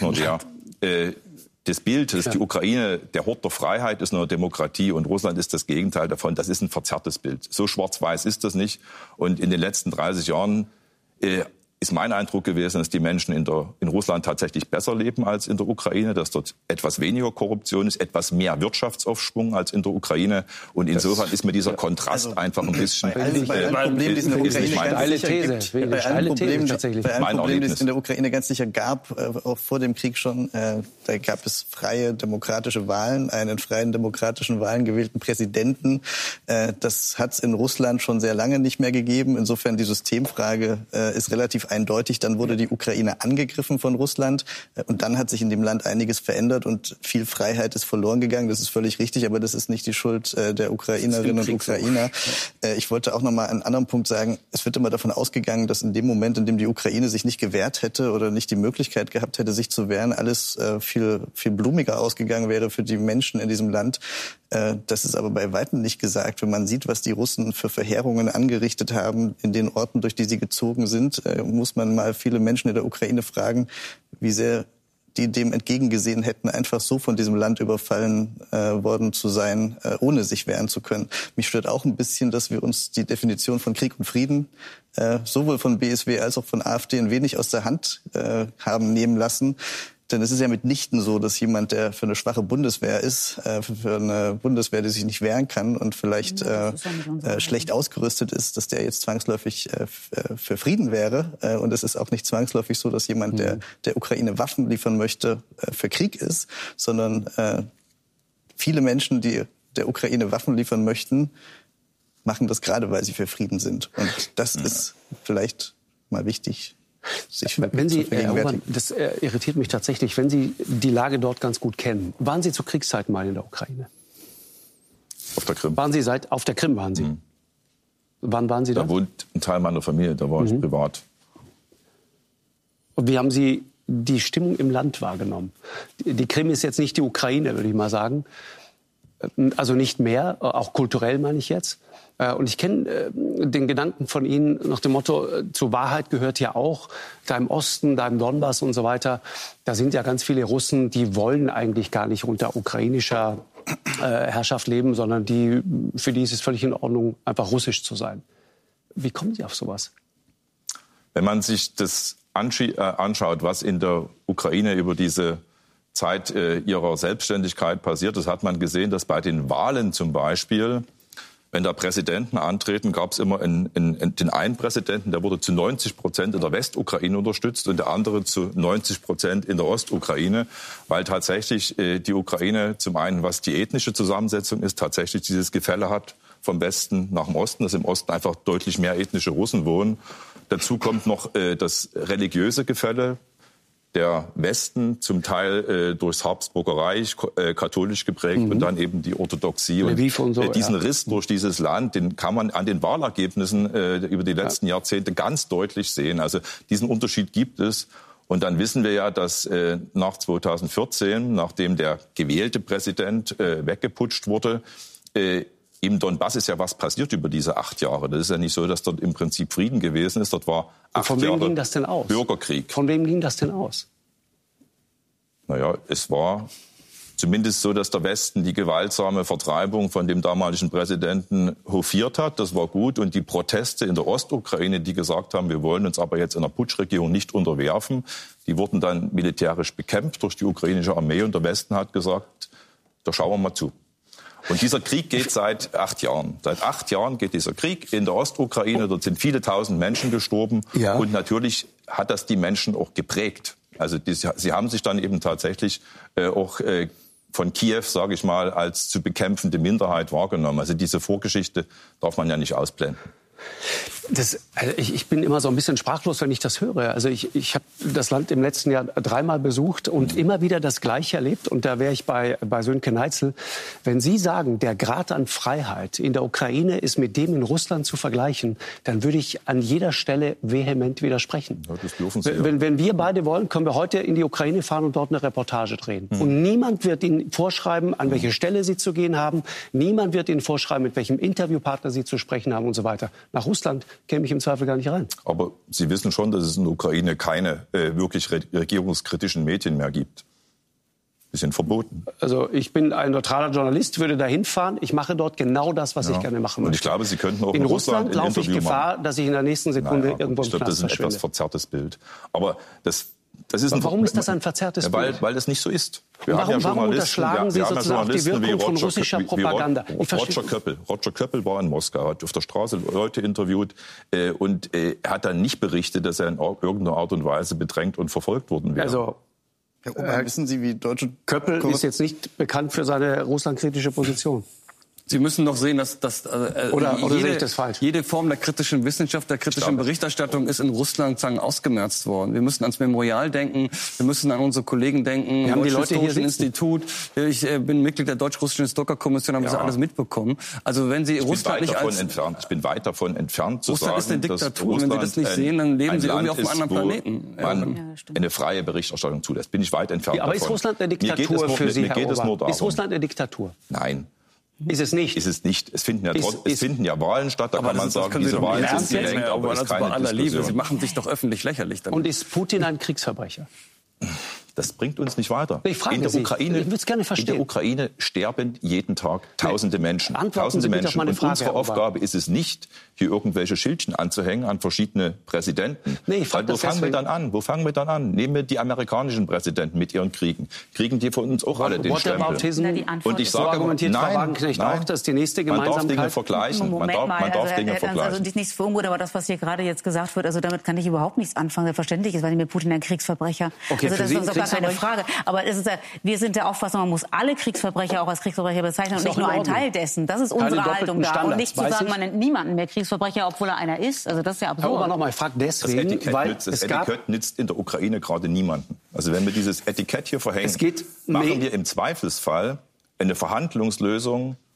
Das Bild, dass die Ukraine der Hort der Freiheit ist, eine Demokratie und Russland ist das Gegenteil davon, das ist ein verzerrtes Bild. So schwarz-weiß ist das nicht. Und in den letzten 30 Jahren ist mein Eindruck gewesen, dass die Menschen in Russland tatsächlich besser leben als in der Ukraine, dass dort etwas weniger Korruption ist, etwas mehr Wirtschaftsaufschwung als in der Ukraine. Und insofern ist mir dieser Kontrast einfach ein bisschen... Bei allen Problemen, die es in der Ukraine ganz sicher gab, auch vor dem Krieg schon, da gab es freie demokratische Wahlen, einen in freien demokratischen Wahlen gewählten Präsidenten. Das hat es in Russland schon sehr lange nicht mehr gegeben. Insofern die Systemfrage ist relativ eindeutig. Dann wurde die Ukraine angegriffen von Russland und dann hat sich in dem Land einiges verändert und viel Freiheit ist verloren gegangen. Das ist völlig richtig, aber das ist nicht die Schuld der Ukrainerinnen und Ukrainer. Ich wollte auch noch mal einen anderen Punkt sagen. Es wird immer davon ausgegangen, dass in dem Moment, in dem die Ukraine sich nicht gewehrt hätte oder nicht die Möglichkeit gehabt hätte, sich zu wehren, alles viel blumiger ausgegangen wäre für die Menschen in diesem Land. Das ist aber bei weitem nicht gesagt. Wenn man sieht, was die Russen für Verheerungen angerichtet haben in den Orten, durch die sie gezogen sind, muss man mal viele Menschen in der Ukraine fragen, wie sehr die dem entgegengesehen hätten, einfach so von diesem Land überfallen worden zu sein, ohne sich wehren zu können. Mich stört auch ein bisschen, dass wir uns die Definition von Krieg und Frieden sowohl von BSW als auch von AfD ein wenig aus der Hand haben nehmen lassen. Denn es ist ja mitnichten so, dass jemand, der für eine schwache Bundeswehr ist, für eine Bundeswehr, die sich nicht wehren kann und vielleicht schlecht ausgerüstet ist, dass der jetzt zwangsläufig für Frieden wäre. Und es ist auch nicht zwangsläufig so, dass jemand, der Ukraine Waffen liefern möchte, für Krieg ist, sondern viele Menschen, die der Ukraine Waffen liefern möchten, machen das gerade, weil sie für Frieden sind. Und das ist vielleicht mal wichtig. Wenn Sie, Herr Orban, das irritiert mich tatsächlich, wenn Sie die Lage dort ganz gut kennen. Waren Sie zu Kriegszeiten mal in der Ukraine? Auf der Krim. Auf der Krim waren Sie? Wann waren Sie da? Da wohnt ein Teil meiner Familie, da war ich privat. Und wie haben Sie die Stimmung im Land wahrgenommen? Die Krim ist jetzt nicht die Ukraine, würde ich mal sagen. Also nicht mehr, auch kulturell meine ich jetzt. Und ich kenne den Gedanken von Ihnen nach dem Motto, zur Wahrheit gehört ja auch, da im Osten, da im Donbass und so weiter, da sind ja ganz viele Russen, die wollen eigentlich gar nicht unter ukrainischer Herrschaft leben, sondern für die ist es völlig in Ordnung, einfach russisch zu sein. Wie kommen Sie auf sowas? Wenn man sich das anschaut, was in der Ukraine über diese Zeit ihrer Selbstständigkeit passiert ist, hat man gesehen, dass bei den Wahlen zum Beispiel, wenn da Präsidenten antreten, gab es immer den einen Präsidenten, der wurde zu 90% in der Westukraine unterstützt und der andere zu 90% in der Ostukraine, weil tatsächlich die Ukraine zum einen, was die ethnische Zusammensetzung ist, tatsächlich dieses Gefälle hat vom Westen nach dem Osten, dass im Osten einfach deutlich mehr ethnische Russen wohnen. Dazu kommt noch das religiöse Gefälle. Der Westen zum Teil durchs Habsburger Reich katholisch geprägt und dann eben die Orthodoxie. Und diesen Riss durch dieses Land, den kann man an den Wahlergebnissen über die letzten Jahrzehnte ganz deutlich sehen. Also diesen Unterschied gibt es. Und dann wissen wir ja, dass nach 2014, nachdem der gewählte Präsident weggeputscht wurde, im Donbass ist ja was passiert über diese 8 Jahre. Das ist ja nicht so, dass dort im Prinzip Frieden gewesen ist. Dort war 8 Jahre Jahre ging das denn aus? Bürgerkrieg. Von wem ging das denn aus? Naja, es war zumindest so, dass der Westen die gewaltsame Vertreibung von dem damaligen Präsidenten hofiert hat. Das war gut. Und die Proteste in der Ostukraine, die gesagt haben, wir wollen uns aber jetzt einer Putschregierung nicht unterwerfen, die wurden dann militärisch bekämpft durch die ukrainische Armee. Und der Westen hat gesagt, da schauen wir mal zu. Und dieser Krieg geht seit 8 Jahren. Seit 8 Jahren geht dieser Krieg in der Ostukraine. Dort sind viele tausend Menschen gestorben. Ja. Und natürlich hat das die Menschen auch geprägt. Also sie haben sich dann eben tatsächlich auch von Kiew, sage ich mal, als zu bekämpfende Minderheit wahrgenommen. Also diese Vorgeschichte darf man ja nicht ausblenden. Ich bin immer so ein bisschen sprachlos, wenn ich das höre. Also ich habe das Land im letzten Jahr 3-mal besucht und immer wieder das Gleiche erlebt. Und da wäre ich bei Sönke Neitzel. Wenn Sie sagen, der Grad an Freiheit in der Ukraine ist mit dem in Russland zu vergleichen, dann würde ich an jeder Stelle vehement widersprechen. Ja, das dürfen Sie, wenn wir beide wollen, können wir heute in die Ukraine fahren und dort eine Reportage drehen. Und niemand wird Ihnen vorschreiben, an welche Stelle Sie zu gehen haben. Niemand wird Ihnen vorschreiben, mit welchem Interviewpartner Sie zu sprechen haben und so weiter. Nach Russland käme ich im Zweifel gar nicht rein. Aber Sie wissen schon, dass es in der Ukraine keine wirklich regierungskritischen Medien mehr gibt. Die sind verboten. Also ich bin ein neutraler Journalist, würde da hinfahren. Ich mache dort genau das, was ich gerne machen möchte. Und ich glaube, Sie könnten auch in Russland laufe ich Gefahr, dass ich in der nächsten Sekunde irgendwo im Knast verschwinde. Das ist ein etwas verzerrtes Bild. Aber warum ist das ein verzerrtes Bild? Weil das nicht so ist. Warum unterschlagen Sie sozusagen die Wirkung von russischer Propaganda? Roger Köppel war in Moskau, hat auf der Straße Leute interviewt und hat dann nicht berichtet, dass er in irgendeiner Art und Weise bedrängt und verfolgt worden wäre. Also, Herr Obermann, wissen Sie, wie deutsche Köppel ist jetzt nicht bekannt für seine russlandkritische Position. Sie müssen doch sehen, dass oder sehe ich das falsch? Jede Form der kritischen Wissenschaft, der kritischen Berichterstattung ist in Russland ausgemerzt worden. Wir müssen ans Memorial denken, wir müssen an unsere Kollegen denken, wir haben die Leute hier Institut. Ich bin Mitglied der Deutsch-Russischen Stalker-Kommission, habe das alles mitbekommen. Also wenn Sie Russland nicht als... Ich bin weit davon entfernt zu sagen, Russland ist eine Diktatur. Wenn Sie das nicht sehen, dann leben Sie irgendwie auf einem anderen Planeten. Man eine freie Berichterstattung zulässt. Bin ich weit entfernt davon. Aber ist Russland eine Diktatur für Sie, Herr Ober? Ist Russland eine Diktatur? Nein. Ist es nicht? Ist es nicht. Es finden ja Wahlen statt. Da kann man sagen, diese Wahlen sind gelenkt, aber das ist keine Diskussion. Sie machen sich doch öffentlich lächerlich damit. Und ist Putin ein Kriegsverbrecher? Das bringt uns nicht weiter. Ich frage Sie. Ich würde es gerne verstehen. In der Ukraine sterben jeden Tag tausende Menschen. Tausende Menschen. Und unsere Aufgabe ist es nicht, hier irgendwelche Schildchen anzuhängen an verschiedene Präsidenten. Wo fangen wir dann an? Nehmen wir die amerikanischen Präsidenten mit ihren Kriegen. Kriegen die von uns auch alle den Stempel? Und ich sage, argumentiert Frau Wagenknecht auch, dass die nächste Gemeinsamkeit... Man darf Dinge vergleichen. Man darf Dinge vergleichen. Also nichts für ungut, aber das, was hier gerade jetzt gesagt wird, also damit kann ich überhaupt nichts anfangen. Selbstverständlich ist Vladimir Putin ein Kriegsverbrecher. Okay, also das ist gar keine Frage. Aber wir sind der Auffassung, man muss alle Kriegsverbrecher auch als Kriegsverbrecher bezeichnen und nicht nur einen Teil dessen. Das ist unsere Haltung da. Und nicht zu sagen, man nennt niemanden mehr Kriegsverbrecher, obwohl er einer ist. Also das ist ja absurd. Aber nochmal, ich frage deswegen, das Etikett nützt in der Ukraine gerade niemanden. Also wenn wir dieses Etikett hier verhängen, machen wir im Zweifelsfall eine Verhandlungslösung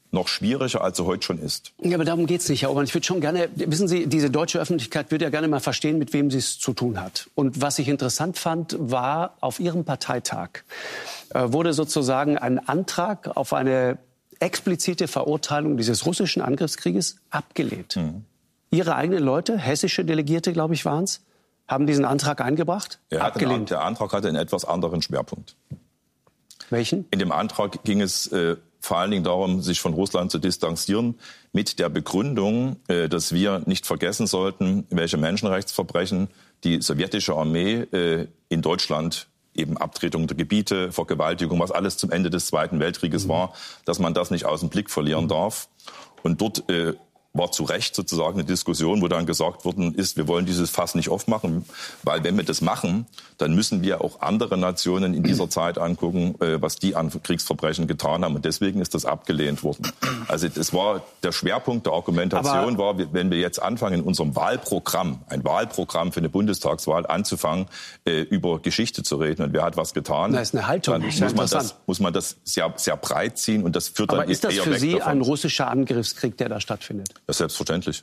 noch schwieriger, als er heute schon ist. Ja, aber darum geht's nicht, Herr Orban. Ich würde schon gerne, wissen Sie, diese deutsche Öffentlichkeit würde ja gerne mal verstehen, mit wem sie es zu tun hat. Und was ich interessant fand, war, auf Ihrem Parteitag wurde sozusagen ein Antrag auf eine explizite Verurteilung dieses russischen Angriffskrieges abgelehnt. Ihre eigenen Leute, hessische Delegierte, glaube ich, waren es, haben diesen Antrag eingebracht? Abgelehnt. Der Antrag hatte einen etwas anderen Schwerpunkt. Welchen? In dem Antrag ging es vor allen Dingen darum, sich von Russland zu distanzieren, mit der Begründung, dass wir nicht vergessen sollten, welche Menschenrechtsverbrechen die sowjetische Armee in Deutschland, eben Abtretung der Gebiete, Vergewaltigung, was alles zum Ende des Zweiten Weltkrieges war, dass man das nicht aus dem Blick verlieren darf. Und dort war zu Recht sozusagen eine Diskussion, wo dann gesagt worden ist, wir wollen dieses Fass nicht aufmachen, weil wenn wir das machen, dann müssen wir auch andere Nationen in dieser Zeit angucken, was die an Kriegsverbrechen getan haben. Und deswegen ist das abgelehnt worden. Also das war der Schwerpunkt der Argumentation, war, wenn wir jetzt anfangen, in unserem Wahlprogramm, ein Wahlprogramm für eine Bundestagswahl anzufangen, über Geschichte zu reden und wer hat was getan, das ist eine Haltung. Dann muss man das sehr, sehr breit ziehen und das führt dann eher weg davon. Aber ist das für Sie ein russischer Angriffskrieg, der da stattfindet? Ja, selbstverständlich.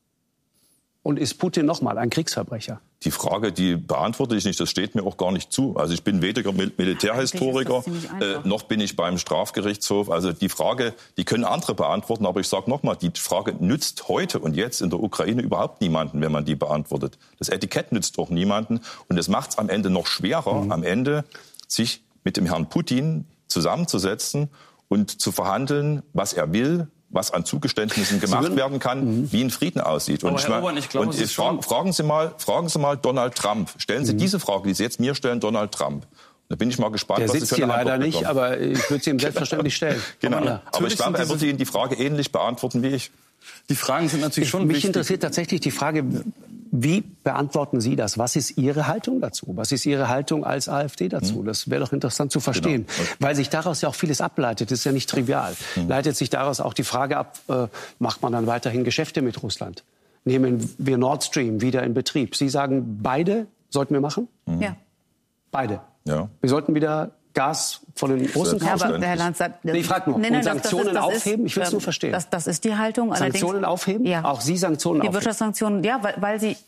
Und ist Putin nochmal ein Kriegsverbrecher? Die Frage, die beantworte ich nicht, das steht mir auch gar nicht zu. Also ich bin weder Militärhistoriker, noch bin ich beim Strafgerichtshof. Also die Frage, die können andere beantworten, aber ich sage nochmal, die Frage nützt heute und jetzt in der Ukraine überhaupt niemanden, wenn man die beantwortet. Das Etikett nützt auch niemanden und es macht es am Ende noch schwerer, am Ende sich mit dem Herrn Putin zusammenzusetzen und zu verhandeln, was er will, was an Zugeständnissen gemacht werden kann, wie ein Frieden aussieht. Und fragen Sie mal Donald Trump. Stellen Sie diese Frage, die Sie jetzt mir stellen, Donald Trump. Da bin ich mal gespannt, was Sie für eine Antwort bekommen. Der sitzt hier leider nicht, aber ich würde sie ihm selbstverständlich stellen. Genau. Aber ich glaube, er wird Ihnen die Frage ähnlich beantworten wie ich. Die Fragen sind natürlich schon wichtig. Mich interessiert tatsächlich die Frage, wie beantworten Sie das? Was ist Ihre Haltung dazu? Was ist Ihre Haltung als AfD dazu? Das wäre doch interessant zu verstehen. Genau. Weil sich daraus ja auch vieles ableitet. Das ist ja nicht trivial. Leitet sich daraus auch die Frage ab, macht man dann weiterhin Geschäfte mit Russland? Nehmen wir Nord Stream wieder in Betrieb? Sie sagen, beide sollten wir machen? Ja. Beide? Ja. Wir sollten wieder Gas von den Russen kaufen? Aber Herr Lanz, ich frage nur, und Sanktionen aufheben? Ich will es nur verstehen. Das ist die Haltung. Sanktionen aufheben? Ja. Auch Sie Sanktionen aufheben? Die Wirtschaftssanktionen, ja, weil sie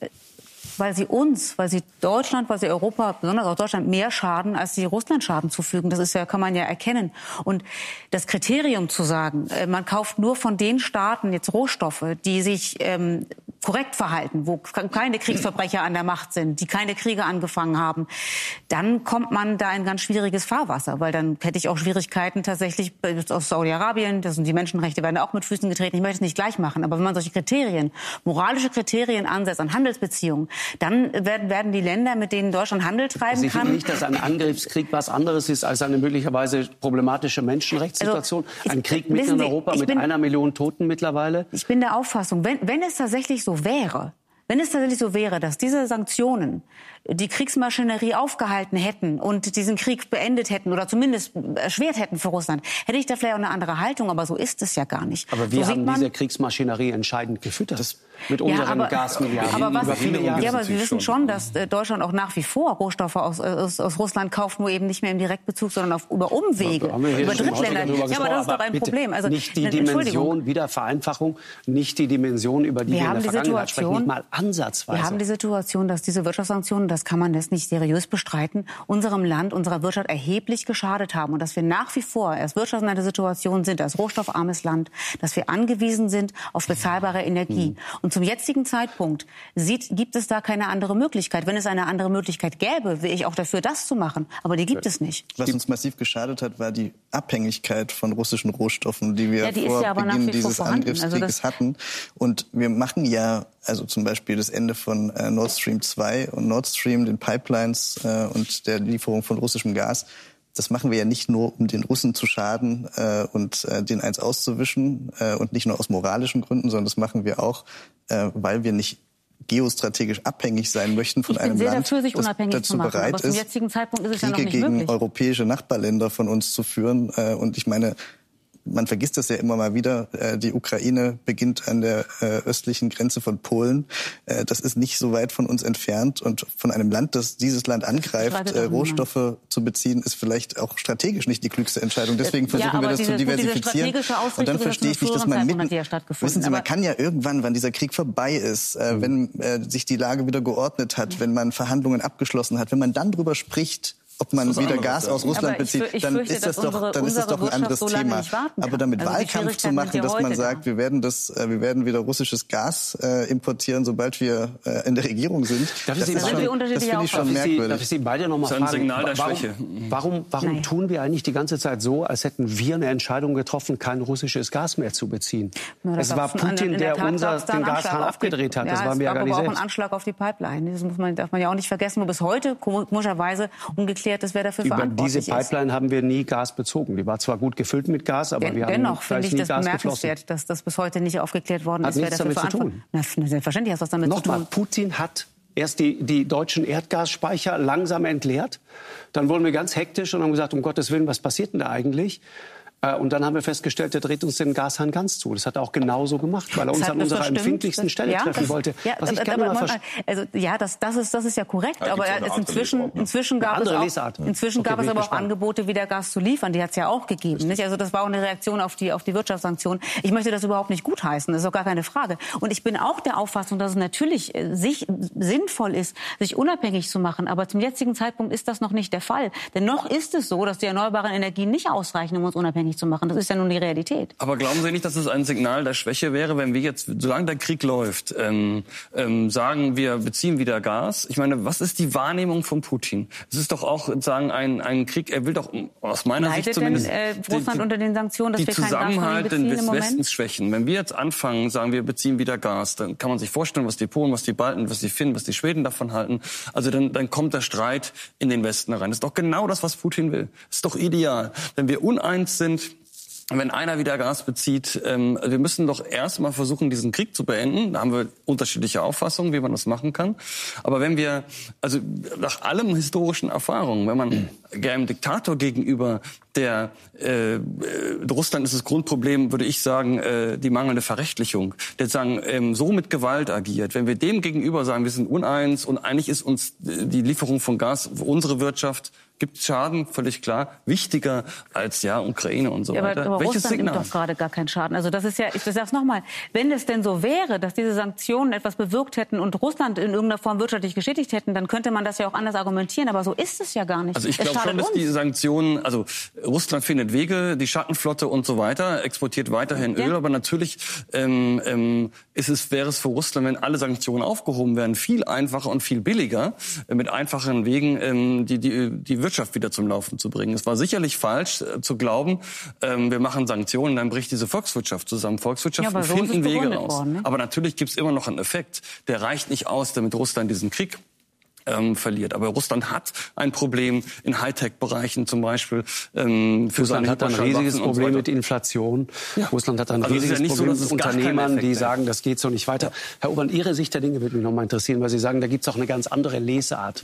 Deutschland, weil sie Europa, besonders auch Deutschland, mehr schaden, als sie Russland Schaden zufügen. Das ist ja, kann man ja erkennen. Und das Kriterium zu sagen, man kauft nur von den Staaten jetzt Rohstoffe, die sich korrekt verhalten, wo keine Kriegsverbrecher an der Macht sind, die keine Kriege angefangen haben, dann kommt man da in ganz schwieriges Fahrwasser, weil dann hätte ich auch Schwierigkeiten tatsächlich aus Saudi-Arabien, die Menschenrechte werden auch mit Füßen getreten, ich möchte es nicht gleich machen, aber wenn man solche Kriterien, moralische Kriterien ansetzt an Handelsbeziehungen, dann werden die Länder, mit denen Deutschland Handel treiben kann... Sie finden nicht, dass ein Angriffskrieg was anderes ist als eine möglicherweise problematische Menschenrechtssituation? Also, ein Krieg mitten in Europa mit 1 Million Toten mittlerweile? Ich bin der Auffassung, wenn es tatsächlich so wäre, dass diese Sanktionen die Kriegsmaschinerie aufgehalten hätten und diesen Krieg beendet hätten oder zumindest erschwert hätten für Russland, hätte ich da vielleicht auch eine andere Haltung, aber so ist es ja gar nicht. Aber wir haben diese Kriegsmaschinerie entscheidend gefüttert. Mit unseren Gasmilliarden über viele Jahre. Ja, aber wir wissen schon, dass Deutschland auch nach wie vor Rohstoffe aus Russland kauft, nur eben nicht mehr im Direktbezug, sondern über Umwege, über Drittländer. Ja, aber das ist doch ein Problem. Also, nicht die Dimension, wieder Vereinfachung, nicht die Dimension, über die wir in der Vergangenheit sprechen, nicht mal ansatzweise. Wir haben die Situation, dass diese Wirtschaftssanktionen, das kann man jetzt nicht seriös bestreiten, unserem Land, unserer Wirtschaft erheblich geschadet haben. Und dass wir nach wie vor als Wirtschaft in einer Situation sind, als rohstoffarmes Land, dass wir angewiesen sind auf bezahlbare Energie. Und zum jetzigen Zeitpunkt gibt es da keine andere Möglichkeit. Wenn es eine andere Möglichkeit gäbe, wäre ich auch dafür, das zu machen. Aber die gibt es nicht. Was uns massiv geschadet hat, war die Abhängigkeit von russischen Rohstoffen, die wir vor Beginn dieses Angriffskrieges hatten. Und wir machen ja, also zum Beispiel das Ende von Nord Stream 2 und Nord Stream, den Pipelines und der Lieferung von russischem Gas. Das machen wir ja nicht nur, um den Russen zu schaden und den eins auszuwischen und nicht nur aus moralischen Gründen, sondern das machen wir auch, weil wir nicht geostrategisch abhängig sein möchten von einem Land, das dazu bereit ist, Kriege gegen europäische Nachbarländer von uns zu führen. Und ich meine, man vergisst das ja immer mal wieder, die Ukraine beginnt an der östlichen Grenze von Polen. Das ist nicht so weit von uns entfernt. Und von einem Land, das dieses Land angreift, Rohstoffe zu beziehen, ist vielleicht auch strategisch nicht die klügste Entscheidung. Deswegen versuchen wir das zu diversifizieren. Und dann verstehe ich nicht, dass man wissen Sie, man kann ja irgendwann, wenn dieser Krieg vorbei ist, wenn sich die Lage wieder geordnet hat, wenn man Verhandlungen abgeschlossen hat, wenn man dann drüber spricht, ob man wieder Gas aus Russland bezieht, dann ist das doch ein anderes Thema. Aber damit Wahlkampf zu machen, dass man sagt, wir werden wieder russisches Gas importieren, sobald wir in der Regierung sind, das finde ich schon merkwürdig. Darf ich Sie beide noch mal fragen? Das ist ein Signal der Schwäche. Warum tun wir eigentlich die ganze Zeit so, als hätten wir eine Entscheidung getroffen, kein russisches Gas mehr zu beziehen? Es war Putin, der den Gashahn abgedreht hat. Das waren wir ja gar nicht selbst. Es gab aber auch einen Anschlag auf die Pipeline. Das darf man ja auch nicht vergessen, wo bis heute komischerweise ungeklärt ist, wer dafür verantwortlich ist. Über diese Pipeline haben wir nie Gas bezogen. Die war zwar gut gefüllt mit Gas, aber wir haben dennoch finde ich das bemerkenswert, dass das bis heute nicht aufgeklärt worden ist, wer dafür verantwortlich ist. Selbstverständlich hat das damit zu tun. Putin hat erst die deutschen Erdgasspeicher langsam entleert. Dann wurden wir ganz hektisch und haben gesagt, um Gottes Willen, was passiert denn da eigentlich? Und dann haben wir festgestellt, der dreht uns den Gashahn ganz zu. Das hat er auch genauso gemacht, weil er uns an unserer empfindlichsten Stelle treffen wollte. Das ist ja korrekt, aber inzwischen gab es aber auch Angebote, wieder Gas zu liefern. Die hat es ja auch gegeben. Nicht? Also das war auch eine Reaktion auf die Wirtschaftssanktionen. Ich möchte das überhaupt nicht gutheißen, das ist auch gar keine Frage. Und ich bin auch der Auffassung, dass es natürlich sinnvoll ist, sich unabhängig zu machen. Aber zum jetzigen Zeitpunkt ist das noch nicht der Fall. Denn noch ist es so, dass die erneuerbaren Energien nicht ausreichen, um uns unabhängig zu machen. Das ist ja nun die Realität. Aber glauben Sie nicht, dass es ein Signal der Schwäche wäre, wenn wir jetzt, solange der Krieg läuft, sagen, wir beziehen wieder Gas? Ich meine, was ist die Wahrnehmung von Putin? Es ist doch auch sagen ein Krieg, er will doch aus meiner Sicht zumindest Russland unter den Sanktionen, dass wir kein Zusammenhalt des Westens schwächen. Wenn wir jetzt anfangen, sagen wir beziehen wieder Gas, dann kann man sich vorstellen, was die Polen, was die Balten, was die Finnen, was die Schweden davon halten. Also dann kommt der Streit in den Westen rein. Das ist doch genau das, was Putin will. Das ist doch ideal. Wenn wir uneins sind, wenn einer wieder Gas bezieht, wir müssen doch erst mal versuchen, diesen Krieg zu beenden. Da haben wir unterschiedliche Auffassungen, wie man das machen kann. Aber wenn wir, also nach allem historischen Erfahrungen, wenn man einem Diktator gegenüber, Russland ist das Grundproblem, würde ich sagen, die mangelnde Verrechtlichung, der sagen, so mit Gewalt agiert. Wenn wir dem gegenüber sagen, wir sind uneins und eigentlich ist uns die Lieferung von Gas für unsere Wirtschaft gibt Schaden, völlig klar, wichtiger als Ukraine und so weiter. Aber Russland nimmt doch gerade gar keinen Schaden. Also das ist ja, ich sag's nochmal, wenn es denn so wäre, dass diese Sanktionen etwas bewirkt hätten und Russland in irgendeiner Form wirtschaftlich geschädigt hätten, dann könnte man das ja auch anders argumentieren. Aber so ist es ja gar nicht. Also ich glaube schon, dass die Sanktionen, also Russland findet Wege, die Schattenflotte und so weiter, exportiert weiterhin Öl, aber natürlich wäre es für Russland, wenn alle Sanktionen aufgehoben werden, viel einfacher und viel billiger, mit einfachen Wegen die Wirtschaft wieder zum Laufen zu bringen. Es war sicherlich falsch zu glauben, wir machen Sanktionen, dann bricht diese Volkswirtschaft zusammen. Volkswirtschaften finden Wege aus. Worden, ne? Aber natürlich gibt es immer noch einen Effekt. Der reicht nicht aus, damit Russland diesen Krieg verliert. Aber Russland hat ein Problem in Hightech-Bereichen zum Beispiel. Russland hat ein riesiges Problem mit Inflation. Ja. Russland hat ein riesiges Problem mit Unternehmern, die sagen, das geht so nicht weiter. Ja. Herr Obern, Ihre Sicht der Dinge würde mich noch mal interessieren, weil Sie sagen, da gibt es auch eine ganz andere Lesart.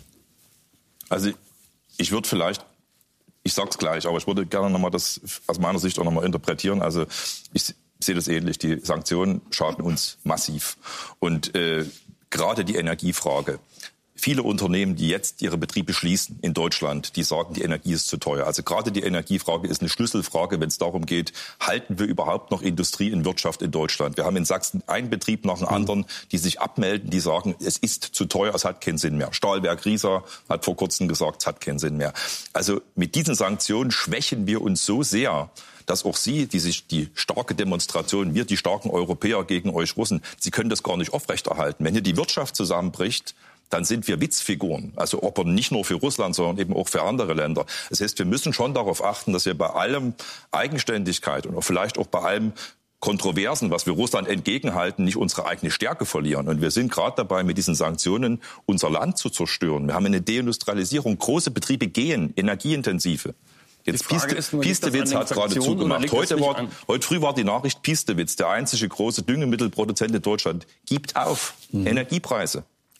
Also ich würde vielleicht, ich sag's gleich, aber ich würde gerne noch mal das aus meiner Sicht auch noch mal interpretieren. Also ich sehe das ähnlich. Die Sanktionen schaden uns massiv. Und gerade die Energiefrage. Viele Unternehmen, die jetzt ihre Betriebe schließen in Deutschland, die sagen, die Energie ist zu teuer. Also gerade die Energiefrage ist eine Schlüsselfrage, wenn es darum geht, halten wir überhaupt noch Industrie und Wirtschaft in Deutschland? Wir haben in Sachsen einen Betrieb nach dem anderen, die sich abmelden, die sagen, es ist zu teuer, es hat keinen Sinn mehr. Stahlwerk Riesa hat vor kurzem gesagt, es hat keinen Sinn mehr. Also mit diesen Sanktionen schwächen wir uns so sehr, dass auch Sie, die starke Demonstration, wir, die starken Europäer gegen euch Russen, Sie können das gar nicht aufrechterhalten. Wenn hier die Wirtschaft zusammenbricht, dann sind wir Witzfiguren. Also aber nicht nur für Russland, sondern eben auch für andere Länder. Das heißt, wir müssen schon darauf achten, dass wir bei allem Eigenständigkeit und auch vielleicht auch bei allem Kontroversen, was wir Russland entgegenhalten, nicht unsere eigene Stärke verlieren. Und wir sind gerade dabei, mit diesen Sanktionen unser Land zu zerstören. Wir haben eine Deindustrialisierung. Große Betriebe gehen, energieintensive. Jetzt Pistewitz hat gerade zugemacht. Heute früh war die Nachricht, Pistewitz, der einzige große Düngemittelproduzent in Deutschland, gibt auf. Energiepreise.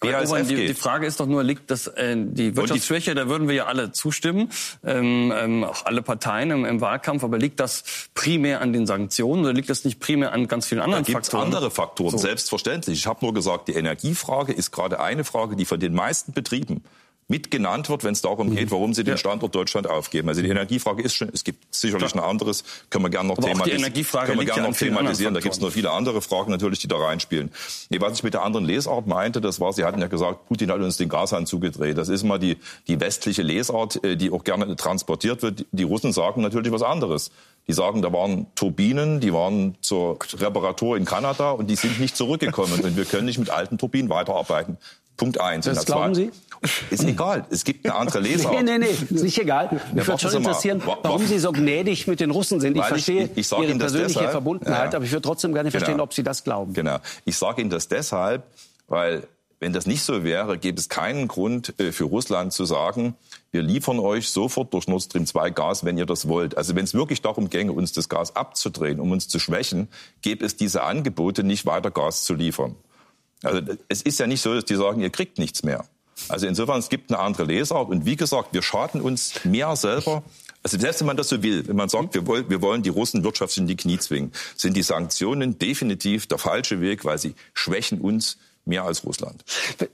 BASF geht. Die Frage ist doch nur, liegt das die Wirtschaftsschwäche, da würden wir ja alle zustimmen, auch alle Parteien im Wahlkampf, aber liegt das primär an den Sanktionen oder liegt das nicht primär an ganz vielen anderen Faktoren? Da gibt es andere Faktoren, selbstverständlich. Ich habe nur gesagt, die Energiefrage ist gerade eine Frage, die von den meisten Betrieben mit genannt wird, wenn es darum geht, warum sie den Standort Deutschland aufgeben. Also die Energiefrage ist schon, es gibt sicherlich ein anderes, können wir gerne noch thematisieren. Da gibt es noch viele andere Fragen natürlich, die da reinspielen. Nee, was ich mit der anderen Lesart meinte, das war, Sie hatten ja gesagt, Putin hat uns den Gashahn zugedreht. Das ist mal die westliche Lesart, die auch gerne transportiert wird. Die Russen sagen natürlich was anderes. Die sagen, da waren Turbinen, die waren zur Reparatur in Kanada und die sind nicht zurückgekommen. Und wir können nicht mit alten Turbinen weiterarbeiten. Punkt 1. Das glauben Sie? Ist egal. Es gibt eine andere Lesart. Nee, ist nicht egal. Mich würde schon interessieren, warum Sie so gnädig mit den Russen sind. Ich verstehe Ihre persönliche Verbundenheit, aber ich würde trotzdem gerne verstehen, ob Sie das glauben. Genau. Ich sage Ihnen das deshalb, weil wenn das nicht so wäre, gäbe es keinen Grund für Russland zu sagen, wir liefern euch sofort durch Nord Stream 2 Gas, wenn ihr das wollt. Also wenn es wirklich darum ginge, uns das Gas abzudrehen, um uns zu schwächen, gäbe es diese Angebote, nicht weiter Gas zu liefern. Also es ist ja nicht so, dass die sagen, ihr kriegt nichts mehr. Also insofern, es gibt eine andere Lesart. Und wie gesagt, wir schaden uns mehr selber. Also selbst wenn man das so will, wenn man sagt, wir wollen die Russen wirtschaftlich in die Knie zwingen, sind die Sanktionen definitiv der falsche Weg, weil sie schwächen uns mehr als Russland.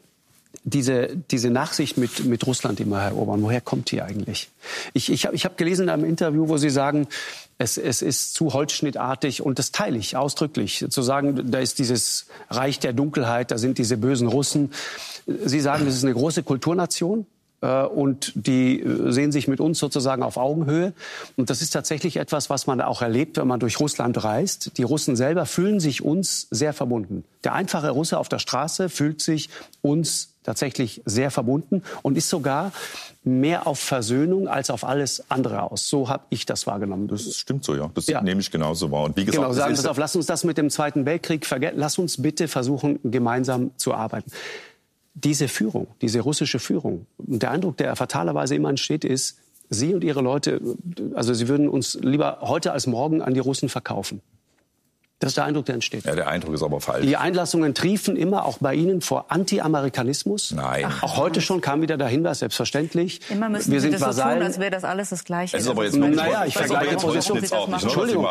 Diese Nachsicht mit Russland immer, Herr Orban, woher kommt die eigentlich? Ich hab gelesen in einem Interview, wo Sie sagen, es ist zu holzschnittartig, und das teile ich ausdrücklich, zu sagen, da ist dieses Reich der Dunkelheit, da sind diese bösen Russen. Sie sagen, das ist eine große Kulturnation. Und die sehen sich mit uns sozusagen auf Augenhöhe. Und das ist tatsächlich etwas, was man auch erlebt, wenn man durch Russland reist. Die Russen selber fühlen sich uns sehr verbunden. Der einfache Russe auf der Straße fühlt sich uns tatsächlich sehr verbunden und ist sogar mehr auf Versöhnung als auf alles andere aus. So habe ich das wahrgenommen. Das stimmt so, ja. Das nehme ich genauso wahr. Und wie gesagt, lass uns das mit dem Zweiten Weltkrieg vergessen. Lass uns bitte versuchen, gemeinsam zu arbeiten. Diese Führung, diese russische Führung, und der Eindruck, der fatalerweise immer entsteht, ist, Sie und Ihre Leute, also Sie würden uns lieber heute als morgen an die Russen verkaufen. Das ist der Eindruck, der entsteht. Ja, der Eindruck ist aber falsch. Die Einlassungen triefen immer auch bei Ihnen vor Anti-Amerikanismus. Nein. Auch heute schon kam wieder der Hinweis, selbstverständlich. Immer müssen wir das so tun, als wäre das alles das Gleiche. Es ist aber jetzt ich vergleiche Positionen. Entschuldigung.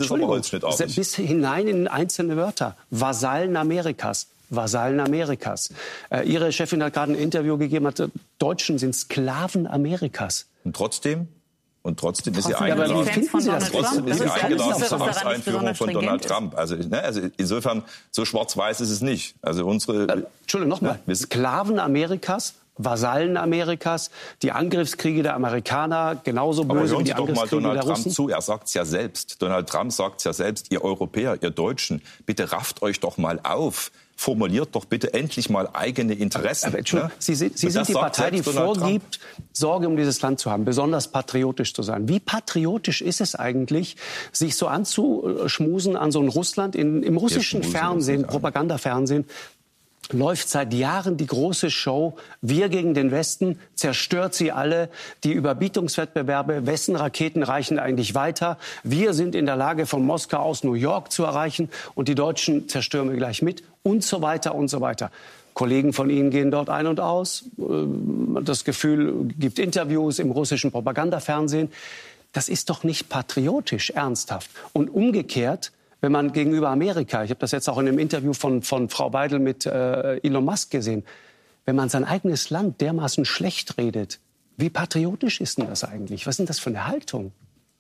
Bis hinein in einzelne Wörter. Vasallen Amerikas. Vasallen Amerikas. Ihre Chefin hat gerade ein Interview gegeben, Deutschen sind Sklaven Amerikas. Und trotzdem ist sie eingeladen. Trotzdem ist sie eingeladen zur Amtseinführung von Donald Trump. Also insofern, so schwarz-weiß ist es nicht. Also Entschuldigung, nochmal. Sklaven Amerikas, Vasallen Amerikas, die Angriffskriege der Amerikaner, genauso böse wie die Angriffskriege der Russen. Donald Trump zu, er sagt es ja selbst. Donald Trump sagt es ja selbst, ihr Europäer, ihr Deutschen, bitte rafft euch doch mal auf. Formuliert doch bitte endlich mal eigene Interessen. Aber Entschuldigung, Sie sind die Partei, die vorgibt, Sorge um dieses Land zu haben, besonders patriotisch zu sein. Wie patriotisch ist es eigentlich, sich so anzuschmusen an so ein Russland im russischen Fernsehen, Propagandafernsehen? Läuft seit Jahren die große Show, wir gegen den Westen, zerstört sie alle, die Überbietungswettbewerbe, wessen Raketen reichen eigentlich weiter, wir sind in der Lage, von Moskau aus New York zu erreichen und die Deutschen zerstören wir gleich mit und so weiter und so weiter. Kollegen von Ihnen gehen dort ein und aus, das Gefühl, gibt Interviews im russischen Propagandafernsehen. Das ist doch nicht patriotisch, ernsthaft. Und umgekehrt, wenn man gegenüber Amerika, ich habe das jetzt auch in einem Interview von Frau Weidel mit Elon Musk gesehen, wenn man sein eigenes Land dermaßen schlecht redet, wie patriotisch ist denn das eigentlich? Was ist denn das für eine Haltung?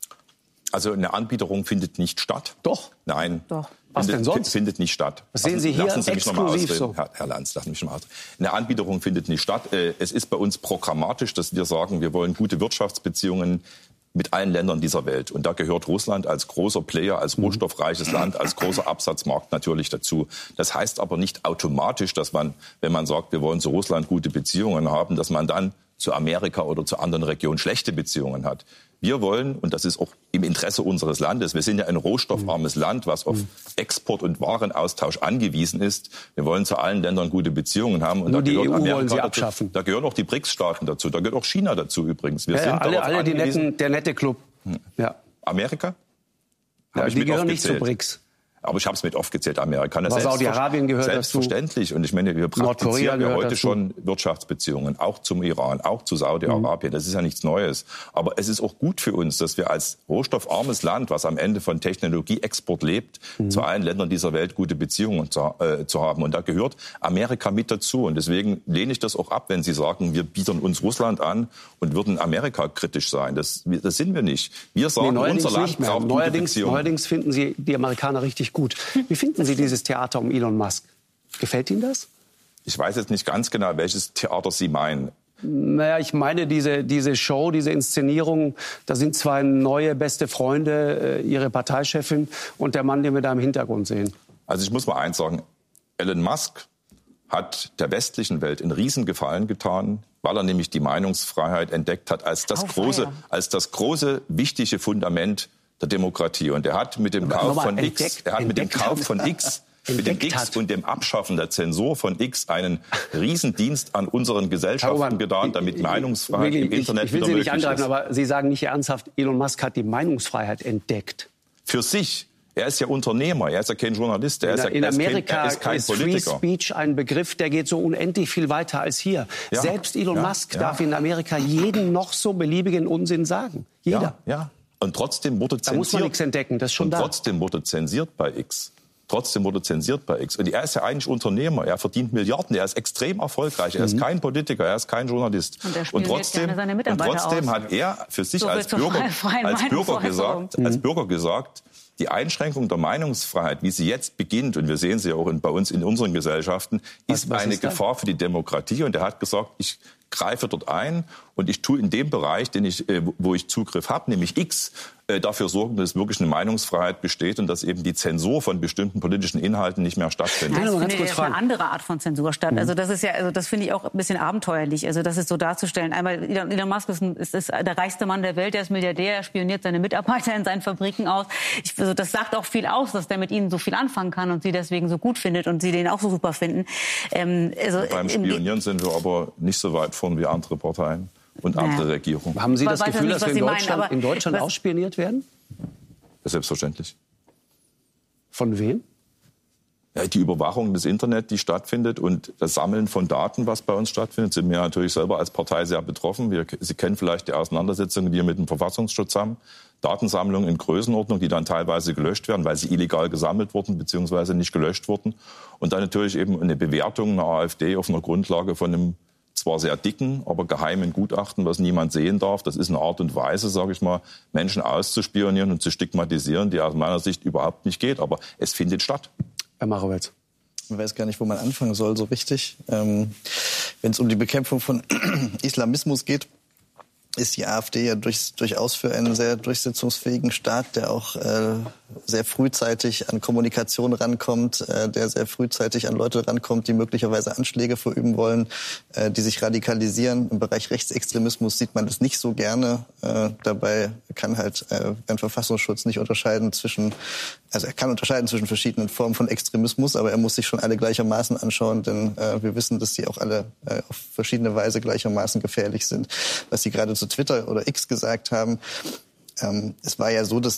Also eine Anbiederung findet nicht statt. Doch. Nein. Doch. Was denn sonst? Findet nicht statt. Was sehen Sie hier exklusiv so? Herr Lanz, lassen Sie mich mal ausreden. Eine Anbiederung findet nicht statt. Es ist bei uns programmatisch, dass wir sagen, wir wollen gute Wirtschaftsbeziehungen mit allen Ländern dieser Welt. Und da gehört Russland als großer Player, als rohstoffreiches Land, als großer Absatzmarkt natürlich dazu. Das heißt aber nicht automatisch, dass man, wenn man sagt, wir wollen zu Russland gute Beziehungen haben, dass man dann zu Amerika oder zu anderen Regionen schlechte Beziehungen hat. Wir wollen, und das ist auch im Interesse unseres Landes, wir sind ja ein rohstoffarmes Land, was auf Export- und Warenaustausch angewiesen ist. Wir wollen zu allen Ländern gute Beziehungen haben. Und nur da die EU wollen Sie abschaffen. Da gehören auch die BRICS-Staaten dazu. Da gehört auch China dazu übrigens. Wir sind alle der nette Club. Ja. Amerika? Ja, die gehören nicht zu BRICS. Aber ich habe es mit aufgezählt, Amerika. Saudi-Arabien gehört selbstverständlich. Und ich meine, wir praktizieren ja heute schon Wirtschaftsbeziehungen, auch zum Iran, auch zu Saudi-Arabien. Das ist ja nichts Neues. Aber es ist auch gut für uns, dass wir als rohstoffarmes Land, was am Ende von Technologieexport lebt, zu allen Ländern dieser Welt gute Beziehungen zu haben. Und da gehört Amerika mit dazu. Und deswegen lehne ich das auch ab, wenn Sie sagen, wir bieten uns Russland an und würden Amerika kritisch sein. Das sind wir nicht. Wir sagen, unser Land braucht gute Beziehungen. Neuerdings finden Sie die Amerikaner richtig gut. Wie finden Sie dieses Theater um Elon Musk? Gefällt Ihnen das? Ich weiß jetzt nicht ganz genau, welches Theater Sie meinen. Naja, ich meine diese Show, diese Inszenierung, da sind zwei neue beste Freunde, Ihre Parteichefin und der Mann, den wir da im Hintergrund sehen. Also ich muss mal eins sagen, Elon Musk hat der westlichen Welt einen Riesengefallen getan, weil er nämlich die Meinungsfreiheit entdeckt hat als das große, wichtige Fundament der Demokratie. Und er hat mit dem Kauf von X, und dem Abschaffen der Zensur von X einen Riesendienst an unseren Gesellschaften getan, damit Meinungsfreiheit im Internet wieder möglich ist. Ich will Sie nicht angreifen, aber Sie sagen nicht ernsthaft, Elon Musk hat die Meinungsfreiheit entdeckt. Für sich. Er ist ja Unternehmer, er ist ja kein Journalist, in Amerika ist kein Politiker. Free Speech ein Begriff, der geht so unendlich viel weiter als hier. Ja, selbst Elon Musk darf in Amerika jeden noch so beliebigen Unsinn sagen. Jeder. Ja. Und trotzdem wurde zensiert. Da muss man nichts entdecken, das ist schon da. Und trotzdem wurde zensiert bei X. Und er ist ja eigentlich Unternehmer. Er verdient Milliarden. Er ist extrem erfolgreich. Er ist kein Politiker. Er ist kein Journalist. Und trotzdem hat er für sich als Bürger gesagt, die Einschränkung der Meinungsfreiheit, wie sie jetzt beginnt, und wir sehen sie ja auch bei uns in unseren Gesellschaften, ist eine Gefahr für die Demokratie. Und er hat gesagt, ich greife dort ein und ich tue in dem Bereich, wo ich Zugriff habe, nämlich X, dafür sorgen, dass wirklich eine Meinungsfreiheit besteht und dass eben die Zensur von bestimmten politischen Inhalten nicht mehr stattfindet. Nein, das findet eine andere Art von Zensur statt. Also das ist das finde ich auch ein bisschen abenteuerlich. Also das ist so darzustellen. Einmal, Elon Musk ist der reichste Mann der Welt, der ist Milliardär, er spioniert seine Mitarbeiter in seinen Fabriken aus. Das sagt auch viel aus, dass der mit ihnen so viel anfangen kann und sie deswegen so gut findet und sie den auch so super finden. Beim Spionieren sind wir aber nicht so weit vorn wie andere Parteien und andere Regierungen. Haben Sie das Gefühl, dass wir in Deutschland ausspioniert werden? Selbstverständlich. Von wem? Ja, die Überwachung des Internet, die stattfindet, und das Sammeln von Daten, was bei uns stattfindet, sind wir natürlich selber als Partei sehr betroffen. Sie kennen vielleicht die Auseinandersetzungen, die wir mit dem Verfassungsschutz haben. Datensammlungen in Größenordnung, die dann teilweise gelöscht werden, weil sie illegal gesammelt wurden bzw. nicht gelöscht wurden. Und dann natürlich eben eine Bewertung einer AfD auf einer Grundlage von einem zwar sehr dicken, aber geheimen Gutachten, was niemand sehen darf. Das ist eine Art und Weise, sage ich mal, Menschen auszuspionieren und zu stigmatisieren, die aus meiner Sicht überhaupt nicht geht. Aber es findet statt. Herr Marowetz. Ich weiß gar nicht, wo man anfangen soll, so richtig. Wenn es um die Bekämpfung von Islamismus geht, ist die AfD ja durchaus für einen sehr durchsetzungsfähigen Staat, der auch sehr frühzeitig an Kommunikation rankommt, der sehr frühzeitig an Leute rankommt, die möglicherweise Anschläge verüben wollen, die sich radikalisieren. Im Bereich Rechtsextremismus sieht man das nicht so gerne. Dabei kann halt ein Verfassungsschutz nicht unterscheiden er kann unterscheiden zwischen verschiedenen Formen von Extremismus, aber er muss sich schon alle gleichermaßen anschauen, denn wir wissen, dass die auch alle auf verschiedene Weise gleichermaßen gefährlich sind. Was Sie gerade zu Twitter oder X gesagt haben, es war ja so, dass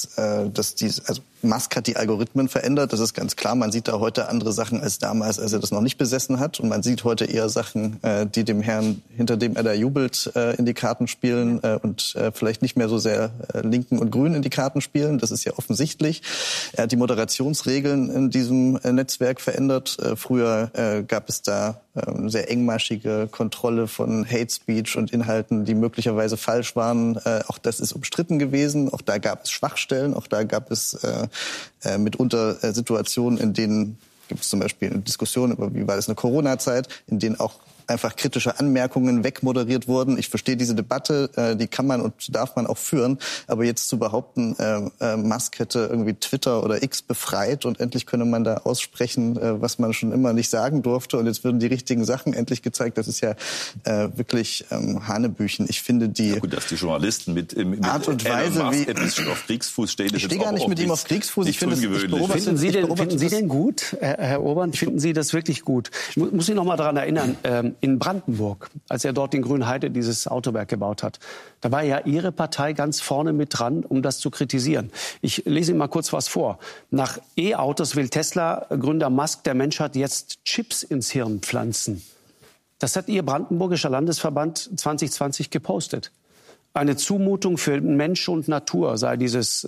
Musk hat die Algorithmen verändert, das ist ganz klar. Man sieht da heute andere Sachen als damals, als er das noch nicht besessen hat. Und man sieht heute eher Sachen, die dem Herrn, hinter dem er da jubelt, in die Karten spielen und vielleicht nicht mehr so sehr Linken und Grünen in die Karten spielen. Das ist ja offensichtlich. Er hat die Moderationsregeln in diesem Netzwerk verändert. Früher gab es da eine sehr engmaschige Kontrolle von Hate Speech und Inhalten, die möglicherweise falsch waren. Auch das ist umstritten gewesen. Auch da gab es Schwachstellen. Auch da gab es mitunter Situationen, in denen gibt es zum Beispiel eine Diskussion über, wie war das in der Corona-Zeit, in denen auch einfach kritische Anmerkungen wegmoderiert wurden. Ich verstehe diese Debatte, die kann man und darf man auch führen. Aber jetzt zu behaupten, Musk hätte irgendwie Twitter oder X befreit und endlich könne man da aussprechen, was man schon immer nicht sagen durfte. Und jetzt würden die richtigen Sachen endlich gezeigt. Das ist ja wirklich Hanebüchen. Ich finde die dass die Journalisten mit Art und Weise, wie ein bisschen auf Kriegsfuß stehen. Ich stehe gar nicht mit ihm auf Kriegsfuß. Ich finde finden Sie denn gut, Herr Orban? Finden Sie das wirklich gut? Ich muss Sie noch mal daran erinnern. in Brandenburg, als er dort in Grünheide dieses Autowerk gebaut hat. Da war ja Ihre Partei ganz vorne mit dran, um das zu kritisieren. Ich lese Ihnen mal kurz was vor. Nach E-Autos will Tesla-Gründer Musk der Menschheit jetzt Chips ins Hirn pflanzen. Das hat Ihr brandenburgischer Landesverband 2020 gepostet. Eine Zumutung für Mensch und Natur sei dieses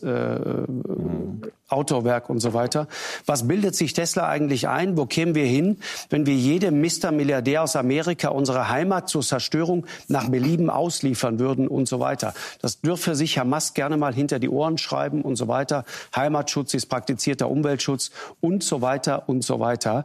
Autowerk und so weiter. Was bildet sich Tesla eigentlich ein? Wo kämen wir hin, wenn wir jedem Mr. aus Amerika unsere Heimat zur Zerstörung nach Belieben ausliefern würden und so weiter? Das dürfe sich Herr Musk gerne mal hinter die Ohren schreiben und so weiter. Heimatschutz ist praktizierter Umweltschutz und so weiter und so weiter.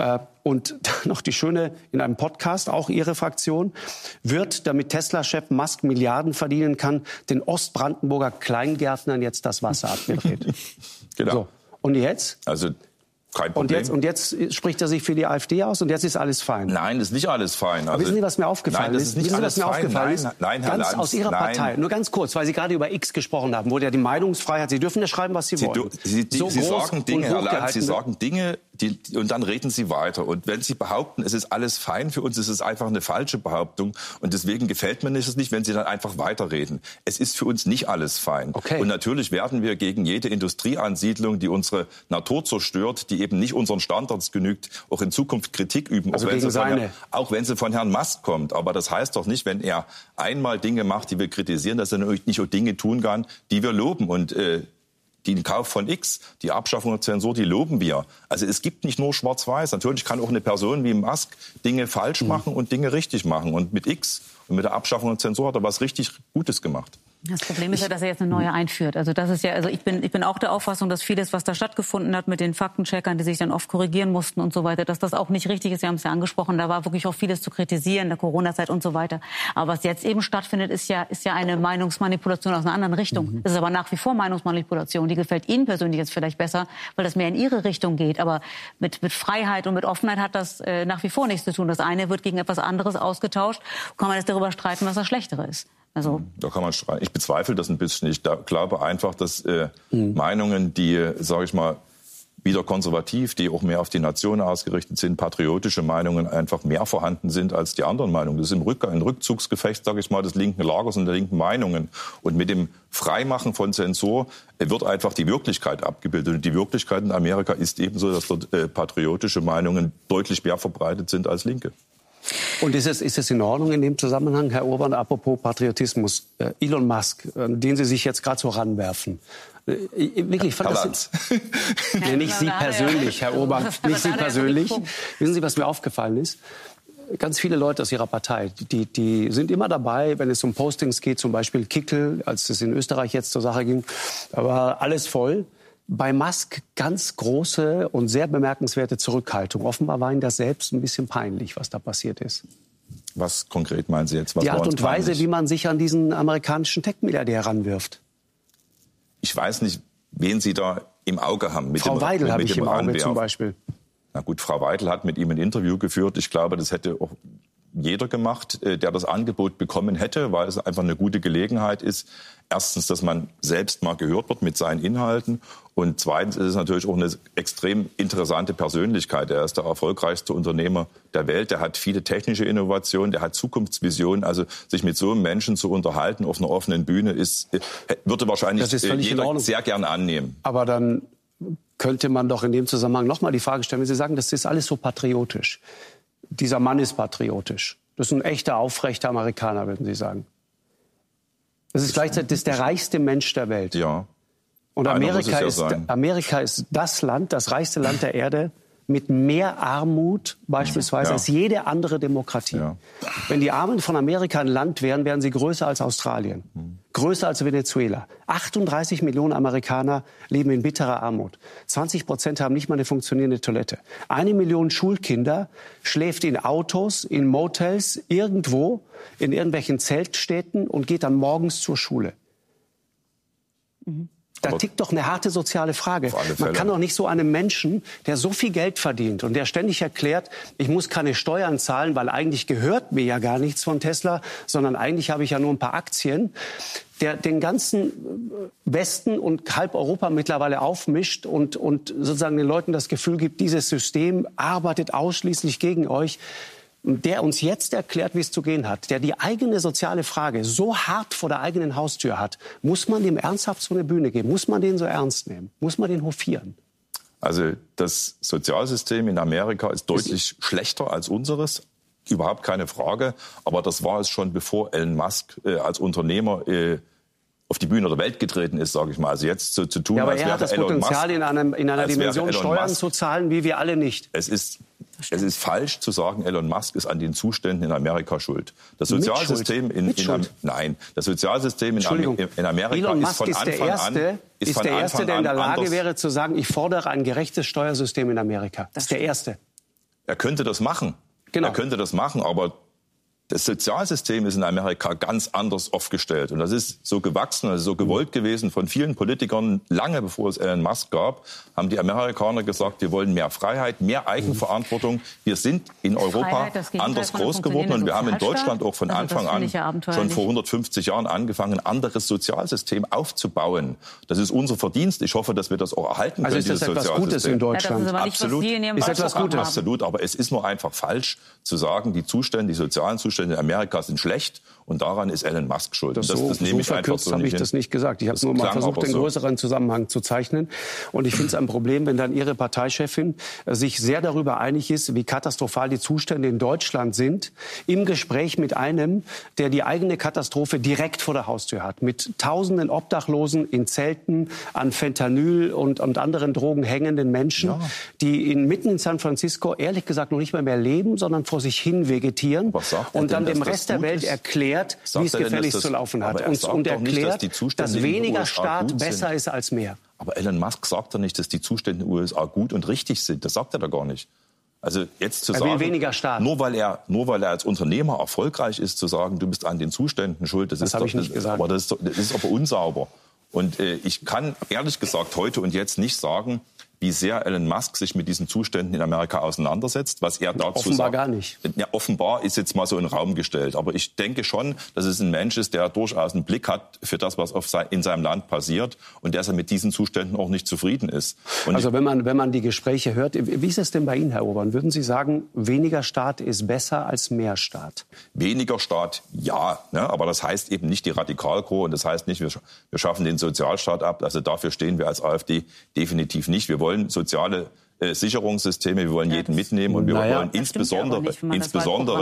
Und noch die schöne, in einem Podcast, auch Ihre Fraktion, wird, damit Tesla-Chef Musk Milliarden verdienen kann, den Ostbrandenburger Kleingärtnern jetzt das Wasser abgedreht. Genau. So. Und jetzt? Also kein Problem. Und jetzt spricht er sich für die AfD aus und jetzt ist alles fein. Nein, das ist nicht alles fein. Also, aber wissen Sie, was mir aufgefallen ist? Wissen Sie, was mir aufgefallen ist? Nein, Herr Lanz, aus Ihrer Partei, nur ganz kurz, weil Sie gerade über X gesprochen haben, wo ja die Meinungsfreiheit, Sie dürfen ja schreiben, was Sie wollen. Sie sagen Dinge, Herr Lanz, Sie sagen Dinge, und dann reden Sie weiter. Und wenn Sie behaupten, es ist alles fein für uns, ist es einfach eine falsche Behauptung. Und deswegen gefällt mir es nicht, wenn Sie dann einfach weiterreden. Es ist für uns nicht alles fein. Okay. Und natürlich werden wir gegen jede Industrieansiedlung, die unsere Natur zerstört, die eben nicht unseren Standards genügt, auch in Zukunft Kritik üben. Also auch wenn sie von Herrn Musk kommt. Aber das heißt doch nicht, wenn er einmal Dinge macht, die wir kritisieren, dass er nicht auch Dinge tun kann, die wir loben. Und den Kauf von X, die Abschaffung der Zensur, die loben wir. Also es gibt nicht nur Schwarz-Weiß. Natürlich kann auch eine Person wie Musk Dinge falsch machen und Dinge richtig machen. Und mit X und mit der Abschaffung der Zensur hat er was richtig Gutes gemacht. Das Problem ist ja, dass er jetzt eine neue einführt. Also das ist ja, also ich bin auch der Auffassung, dass vieles, was da stattgefunden hat mit den Faktencheckern, die sich dann oft korrigieren mussten und so weiter, dass das auch nicht richtig ist. Wir haben es ja angesprochen, da war wirklich auch vieles zu kritisieren, der Corona-Zeit und so weiter. Aber was jetzt eben stattfindet, ist ja eine Meinungsmanipulation aus einer anderen Richtung. Es ist aber nach wie vor Meinungsmanipulation. Die gefällt Ihnen persönlich jetzt vielleicht besser, weil das mehr in Ihre Richtung geht. Aber mit Freiheit und mit Offenheit hat das nach wie vor nichts zu tun. Das eine wird gegen etwas anderes ausgetauscht. Kann man jetzt darüber streiten, was das Schlechtere ist. Also da kann man streiten. Ich bezweifle das ein bisschen. Ich glaube einfach, dass Meinungen, die, sage ich mal, wieder konservativ, die auch mehr auf die Nation ausgerichtet sind, patriotische Meinungen einfach mehr vorhanden sind als die anderen Meinungen. Das ist ein Rückzugsgefecht, sage ich mal, des linken Lagers und der linken Meinungen. Und mit dem Freimachen von Zensur wird einfach die Wirklichkeit abgebildet. Und die Wirklichkeit in Amerika ist ebenso, dass dort patriotische Meinungen deutlich mehr verbreitet sind als linke. Und ist es in Ordnung in dem Zusammenhang, Herr Urban, apropos Patriotismus, Elon Musk, den Sie sich jetzt gerade so ranwerfen? Wirklich, Herr Lanz. Nee, nicht Sie persönlich, Herr Urban, nicht Sie persönlich. Wissen Sie, was mir aufgefallen ist? Ganz viele Leute aus Ihrer Partei, die sind immer dabei, wenn es um Postings geht, zum Beispiel Kickl, als es in Österreich jetzt zur Sache ging, da war alles voll. Bei Musk ganz große und sehr bemerkenswerte Zurückhaltung. Offenbar war Ihnen das selbst ein bisschen peinlich, was da passiert ist. Was konkret meinen Sie jetzt? Was die Art und Weise, wie man sich an diesen amerikanischen Tech-Milliardär ranwirft. Ich weiß nicht, wen Sie da im Auge haben. Mit Frau Weidel habe ich im Auge zum Beispiel. Na gut, Frau Weidel hat mit ihm ein Interview geführt. Ich glaube, das hätte auch jeder gemacht, der das Angebot bekommen hätte, weil es einfach eine gute Gelegenheit ist. Erstens, dass man selbst mal gehört wird mit seinen Inhalten. Und zweitens ist es natürlich auch eine extrem interessante Persönlichkeit. Er ist der erfolgreichste Unternehmer der Welt. Er hat viele technische Innovationen, der hat Zukunftsvisionen. Also sich mit so einem Menschen zu unterhalten auf einer offenen Bühne würde wahrscheinlich jeder sehr gern annehmen. Aber dann könnte man doch in dem Zusammenhang noch mal die Frage stellen, wenn Sie sagen, das ist alles so patriotisch. Dieser Mann ist patriotisch. Das ist ein echter, aufrechter Amerikaner, würden Sie sagen. Das ist gleichzeitig der reichste Mensch der Welt. Ja. Und Amerika ist das Land, das reichste Land der Erde, mit mehr Armut beispielsweise als jede andere Demokratie. Ja. Wenn die Armen von Amerika ein Land wären, wären sie größer als Australien, größer als Venezuela. 38 Millionen Amerikaner leben in bitterer Armut. 20% haben nicht mal eine funktionierende Toilette. 1 Million Schulkinder schläft in Autos, in Motels, irgendwo, in irgendwelchen Zeltstädten und geht dann morgens zur Schule. Da tickt doch eine harte soziale Frage. Man kann doch nicht so einem Menschen, der so viel Geld verdient und der ständig erklärt, ich muss keine Steuern zahlen, weil eigentlich gehört mir ja gar nichts von Tesla, sondern eigentlich habe ich ja nur ein paar Aktien, der den ganzen Westen und halb Europa mittlerweile aufmischt und sozusagen den Leuten das Gefühl gibt, dieses System arbeitet ausschließlich gegen euch. der uns jetzt erklärt, wie es zu gehen hat, der die eigene soziale Frage so hart vor der eigenen Haustür hat, muss man dem ernsthaft so eine Bühne geben? Muss man den so ernst nehmen? Muss man den hofieren? Also das Sozialsystem in Amerika ist deutlich schlechter als unseres. Überhaupt keine Frage. Aber das war es schon, bevor Elon Musk als Unternehmer auf die Bühne der Welt getreten ist, sage ich mal. Also jetzt so zu tun, ja, aber als er wäre hat das Elon Potenzial, Musk, in einer Dimension Steuern zu zahlen, wie wir alle nicht. Es ist falsch zu sagen, Elon Musk ist an den Zuständen in Amerika schuld. Das Sozialsystem das Sozialsystem in Amerika Elon ist Musk von Anfang an ist der Erste, der in der Lage wäre zu sagen, ich fordere ein gerechtes Steuersystem in Amerika. Das ist der Erste. Er könnte das machen. Genau. Er könnte das machen, aber das Sozialsystem ist in Amerika ganz anders aufgestellt. Und das ist so gewachsen, also so gewollt gewesen von vielen Politikern. Lange bevor es Elon Musk gab, haben die Amerikaner gesagt, wir wollen mehr Freiheit, mehr Eigenverantwortung. Wir sind in Europa anders groß geworden. Und wir haben in Deutschland auch von Anfang an, schon vor 150 Jahren, angefangen, ein anderes Sozialsystem aufzubauen. Das ist unser Verdienst. Ich hoffe, dass wir das auch erhalten können, dieses Sozialsystem. Also ist das etwas Gutes in Deutschland? Ja, absolut. Ist etwas Gutes? Absolut. Aber es ist nur einfach falsch zu sagen, die sozialen Zustände in Amerika sind schlecht und daran ist Elon Musk schuld. Das nehme ich einfach so nicht hin. Das nicht gesagt. Ich habe nur mal versucht, den größeren Zusammenhang zu zeichnen. Und ich finde es ein Problem, wenn dann Ihre Parteichefin sich sehr darüber einig ist, wie katastrophal die Zustände in Deutschland sind, im Gespräch mit einem, der die eigene Katastrophe direkt vor der Haustür hat. Mit Tausenden Obdachlosen in Zelten, an Fentanyl und anderen Drogen hängenden Menschen, die mitten in San Francisco ehrlich gesagt noch nicht mehr leben, sondern vor sich hin vegetieren. Und dann dem Rest der Welt erklärt, wie es gefälligst zu laufen hat. Und erklärt, dass weniger Staat besser ist als mehr. Aber Elon Musk sagt doch nicht, dass die Zustände in den USA gut und richtig sind. Das sagt er da gar nicht. Also jetzt zu sagen, weniger Staat. Nur weil er als Unternehmer erfolgreich ist, zu sagen, du bist an den Zuständen schuld, das habe ich nicht gesagt. Aber das ist aber unsauber. Und ich kann ehrlich gesagt heute und jetzt nicht sagen, wie sehr Elon Musk sich mit diesen Zuständen in Amerika auseinandersetzt, was er dazu sagt. Offenbar gar nicht. Ja, offenbar ist jetzt mal so in den Raum gestellt. Aber ich denke schon, dass es ein Mensch ist, der durchaus einen Blick hat für das, was in seinem Land passiert und der mit diesen Zuständen auch nicht zufrieden ist. Und also wenn man die Gespräche hört, wie ist es denn bei Ihnen, Herr Obern? Würden Sie sagen, weniger Staat ist besser als mehr Staat? Weniger Staat, ja. Ne? Aber das heißt eben nicht die Radikalgruppe und das heißt nicht, wir schaffen den Sozialstaat ab. Also dafür stehen wir als AfD definitiv nicht. Wir wollen soziale Sicherungssysteme, wir wollen jeden mitnehmen und wir wollen insbesondere... Das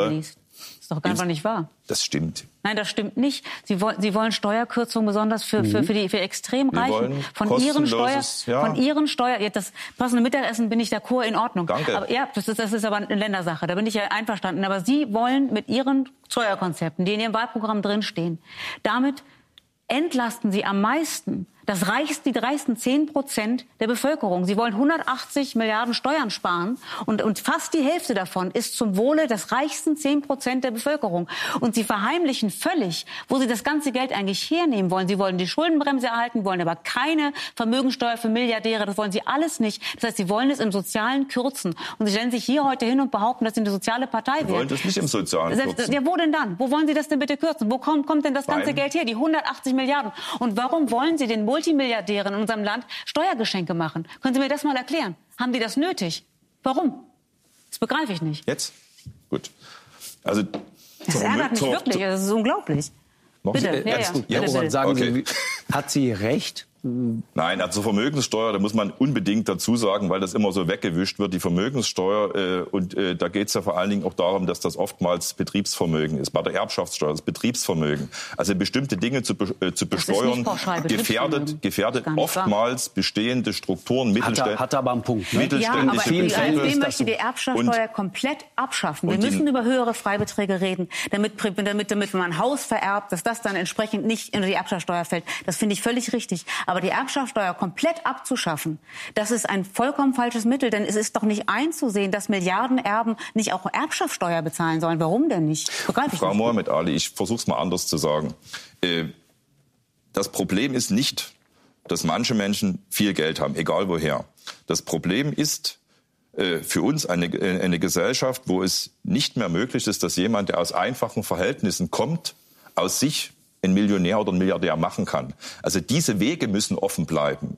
ist doch einfach nicht wahr. Das stimmt. Nein, das stimmt nicht. Sie wollen Steuerkürzungen besonders für extrem Reichen. Von Ihren Steuer, das passende Mittagessen bin ich d'accord, in Ordnung. Danke. Aber ja, das ist aber eine Ländersache. Da bin ich ja einverstanden. Aber Sie wollen mit Ihren Steuerkonzepten, die in Ihrem Wahlprogramm drinstehen, damit entlasten Sie am meisten die reichsten 10% der Bevölkerung. Sie wollen 180 Milliarden Steuern sparen und fast die Hälfte davon ist zum Wohle des reichsten 10% der Bevölkerung. Und Sie verheimlichen völlig, wo Sie das ganze Geld eigentlich hernehmen wollen. Sie wollen die Schuldenbremse erhalten, wollen aber keine Vermögensteuer für Milliardäre. Das wollen Sie alles nicht. Das heißt, Sie wollen es im Sozialen kürzen. Und Sie stellen sich hier heute hin und behaupten, dass Sie eine soziale Partei wären. Sie wollen das nicht im Sozialen kürzen. Ja, wo denn dann? Wo wollen Sie das denn bitte kürzen? Wo kommt denn das ganze Geld her? Die 180 Milliarden. Und warum wollen Sie den Multimilliardären in unserem Land Steuergeschenke machen? Können Sie mir das mal erklären? Haben die das nötig? Warum? Das begreife ich nicht. Jetzt? Gut. Also, das ärgert mich wirklich. Das ist unglaublich. Bitte, bitte. Sagen Sie, hat sie recht? Nein, also zur Vermögenssteuer, da muss man unbedingt dazu sagen, weil das immer so weggewischt wird, die Vermögenssteuer. Und da geht es ja vor allen Dingen auch darum, dass das oftmals Betriebsvermögen ist. Bei der Erbschaftssteuer, das Betriebsvermögen. Also bestimmte Dinge zu besteuern, gefährdet oftmals bestehende Strukturen, Hat aber einen Punkt. Ne? Ja, aber die AfD möchte die Erbschaftssteuer komplett abschaffen. Wir müssen über höhere Freibeträge reden, damit wenn man ein Haus vererbt, dass das dann entsprechend nicht unter die Erbschaftssteuer fällt. Das finde ich völlig richtig. Aber die Erbschaftssteuer komplett abzuschaffen, das ist ein vollkommen falsches Mittel. Denn es ist doch nicht einzusehen, dass Milliardenerben nicht auch Erbschaftssteuer bezahlen sollen. Warum denn nicht? Begreife ich Frau nicht. Mohamed Ali, ich versuche es mal anders zu sagen. Das Problem ist nicht, dass manche Menschen viel Geld haben, egal woher. Das Problem ist für uns eine Gesellschaft, wo es nicht mehr möglich ist, dass jemand, der aus einfachen Verhältnissen kommt, aus sich ein Millionär oder ein Milliardär machen kann. Also diese Wege müssen offen bleiben.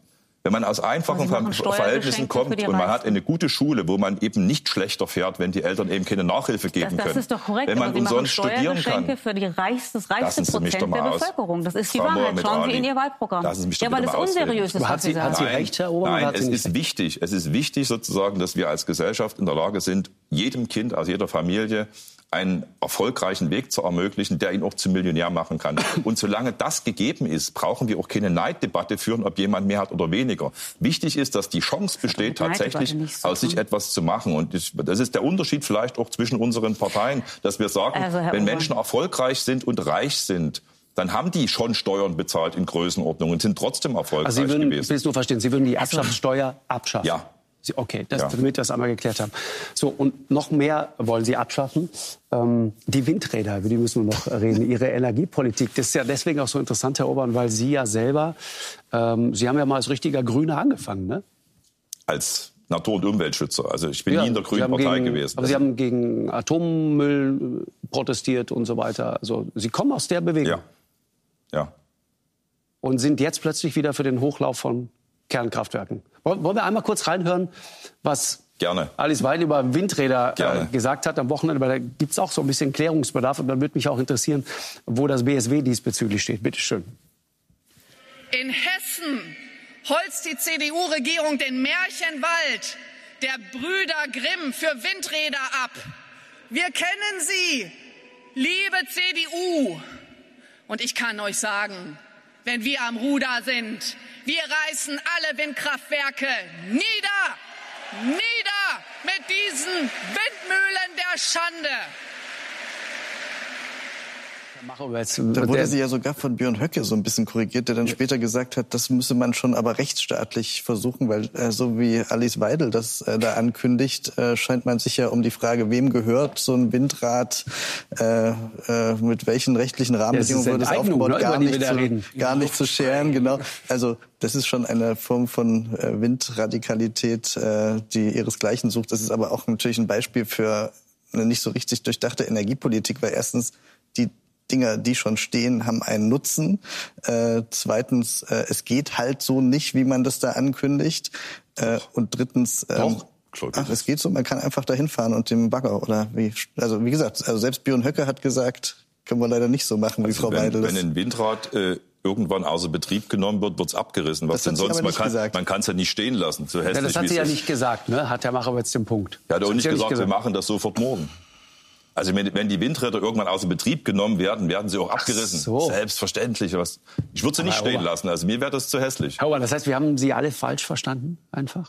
Wenn man aus einfachen Verhältnissen kommt und man hat eine gute Schule, wo man eben nicht schlechter fährt, wenn die Eltern eben keine Nachhilfe geben können. Das ist doch korrekt. Wenn man aber umsonst studieren kann. Für das reichste Prozent der Bevölkerung. Das ist die Wahrheit. Schauen Sie in Ihr Wahlprogramm. Ja, weil das unseriös ist. Hat sie recht, Herr Obermann? Nein, es ist wichtig sozusagen, dass wir als Gesellschaft in der Lage sind, jedem Kind aus jeder Familie einen erfolgreichen Weg zu ermöglichen, der ihn auch zum Millionär machen kann. Und solange das gegeben ist, brauchen wir auch keine Neiddebatte führen, ob jemand mehr hat oder weniger. Wichtig ist, dass die Chance besteht, tatsächlich aus sich etwas zu machen. Und das ist der Unterschied vielleicht auch zwischen unseren Parteien, dass wir sagen, wenn Menschen erfolgreich sind und reich sind, dann haben die schon Steuern bezahlt in Größenordnung und sind trotzdem erfolgreich gewesen. Ich will es nur verstehen, Sie würden die Erbschaftssteuer abschaffen? Ja. Okay, damit wir das einmal geklärt haben. So, und noch mehr wollen Sie abschaffen. Die Windräder, über die müssen wir noch reden. Ihre Energiepolitik, das ist ja deswegen auch so interessant, Herr Obermann, weil Sie ja selber, Sie haben ja mal als richtiger Grüner angefangen, ne? Als Natur- und Umweltschützer. Also ich bin nie in der Grünen Partei gewesen. Aber Sie haben gegen Atommüll protestiert und so weiter. Also Sie kommen aus der Bewegung. Ja. Und sind jetzt plötzlich wieder für den Hochlauf von Kernkraftwerken. Wollen wir einmal kurz reinhören, was Alice Weidel über Windräder gesagt hat am Wochenende? Weil da gibt es auch so ein bisschen Klärungsbedarf. Und dann würde mich auch interessieren, wo das BSW diesbezüglich steht. Bitte schön. In Hessen holzt die CDU-Regierung den Märchenwald der Brüder Grimm für Windräder ab. Wir kennen sie, liebe CDU. Und ich kann euch sagen, wenn wir am Ruder sind, wir reißen alle Windkraftwerke nieder mit diesen Windmühlen der Schande. Da wurde sie ja sogar von Björn Höcke so ein bisschen korrigiert, der dann später gesagt hat, das müsse man schon aber rechtsstaatlich versuchen, weil so wie Alice Weidel das da ankündigt, scheint man sich ja um die Frage, wem gehört so ein Windrad, mit welchen rechtlichen Rahmenbedingungen wird es aufgebaut, gar nicht zu scheren. Genau. Also das ist schon eine Form von Windradikalität, die ihresgleichen sucht. Das ist aber auch natürlich ein Beispiel für eine nicht so richtig durchdachte Energiepolitik, weil erstens die Dinger, die schon stehen, haben einen Nutzen. Zweitens, es geht halt so nicht, wie man das da ankündigt. Und drittens, es geht so, man kann einfach dahin fahren und dem Bagger oder wie gesagt, selbst Björn Höcke hat gesagt, können wir leider nicht so machen, wie Frau Weidel das. Wenn ein Windrad irgendwann außer Betrieb genommen wird, wird's abgerissen. Was denn sonst? Man kann es ja nicht stehen lassen. So hässlich, das hat sie ja nicht gesagt, ne? Hat Herr Macher jetzt den Punkt. Er hat auch nicht gesagt, wir machen das sofort morgen. Also wenn die Windräder irgendwann außer Betrieb genommen werden, werden sie auch abgerissen. So. Selbstverständlich. Ich würde sie nicht stehen lassen. Also mir wäre das zu hässlich. Herr Obermann, das heißt, wir haben Sie alle falsch verstanden, einfach?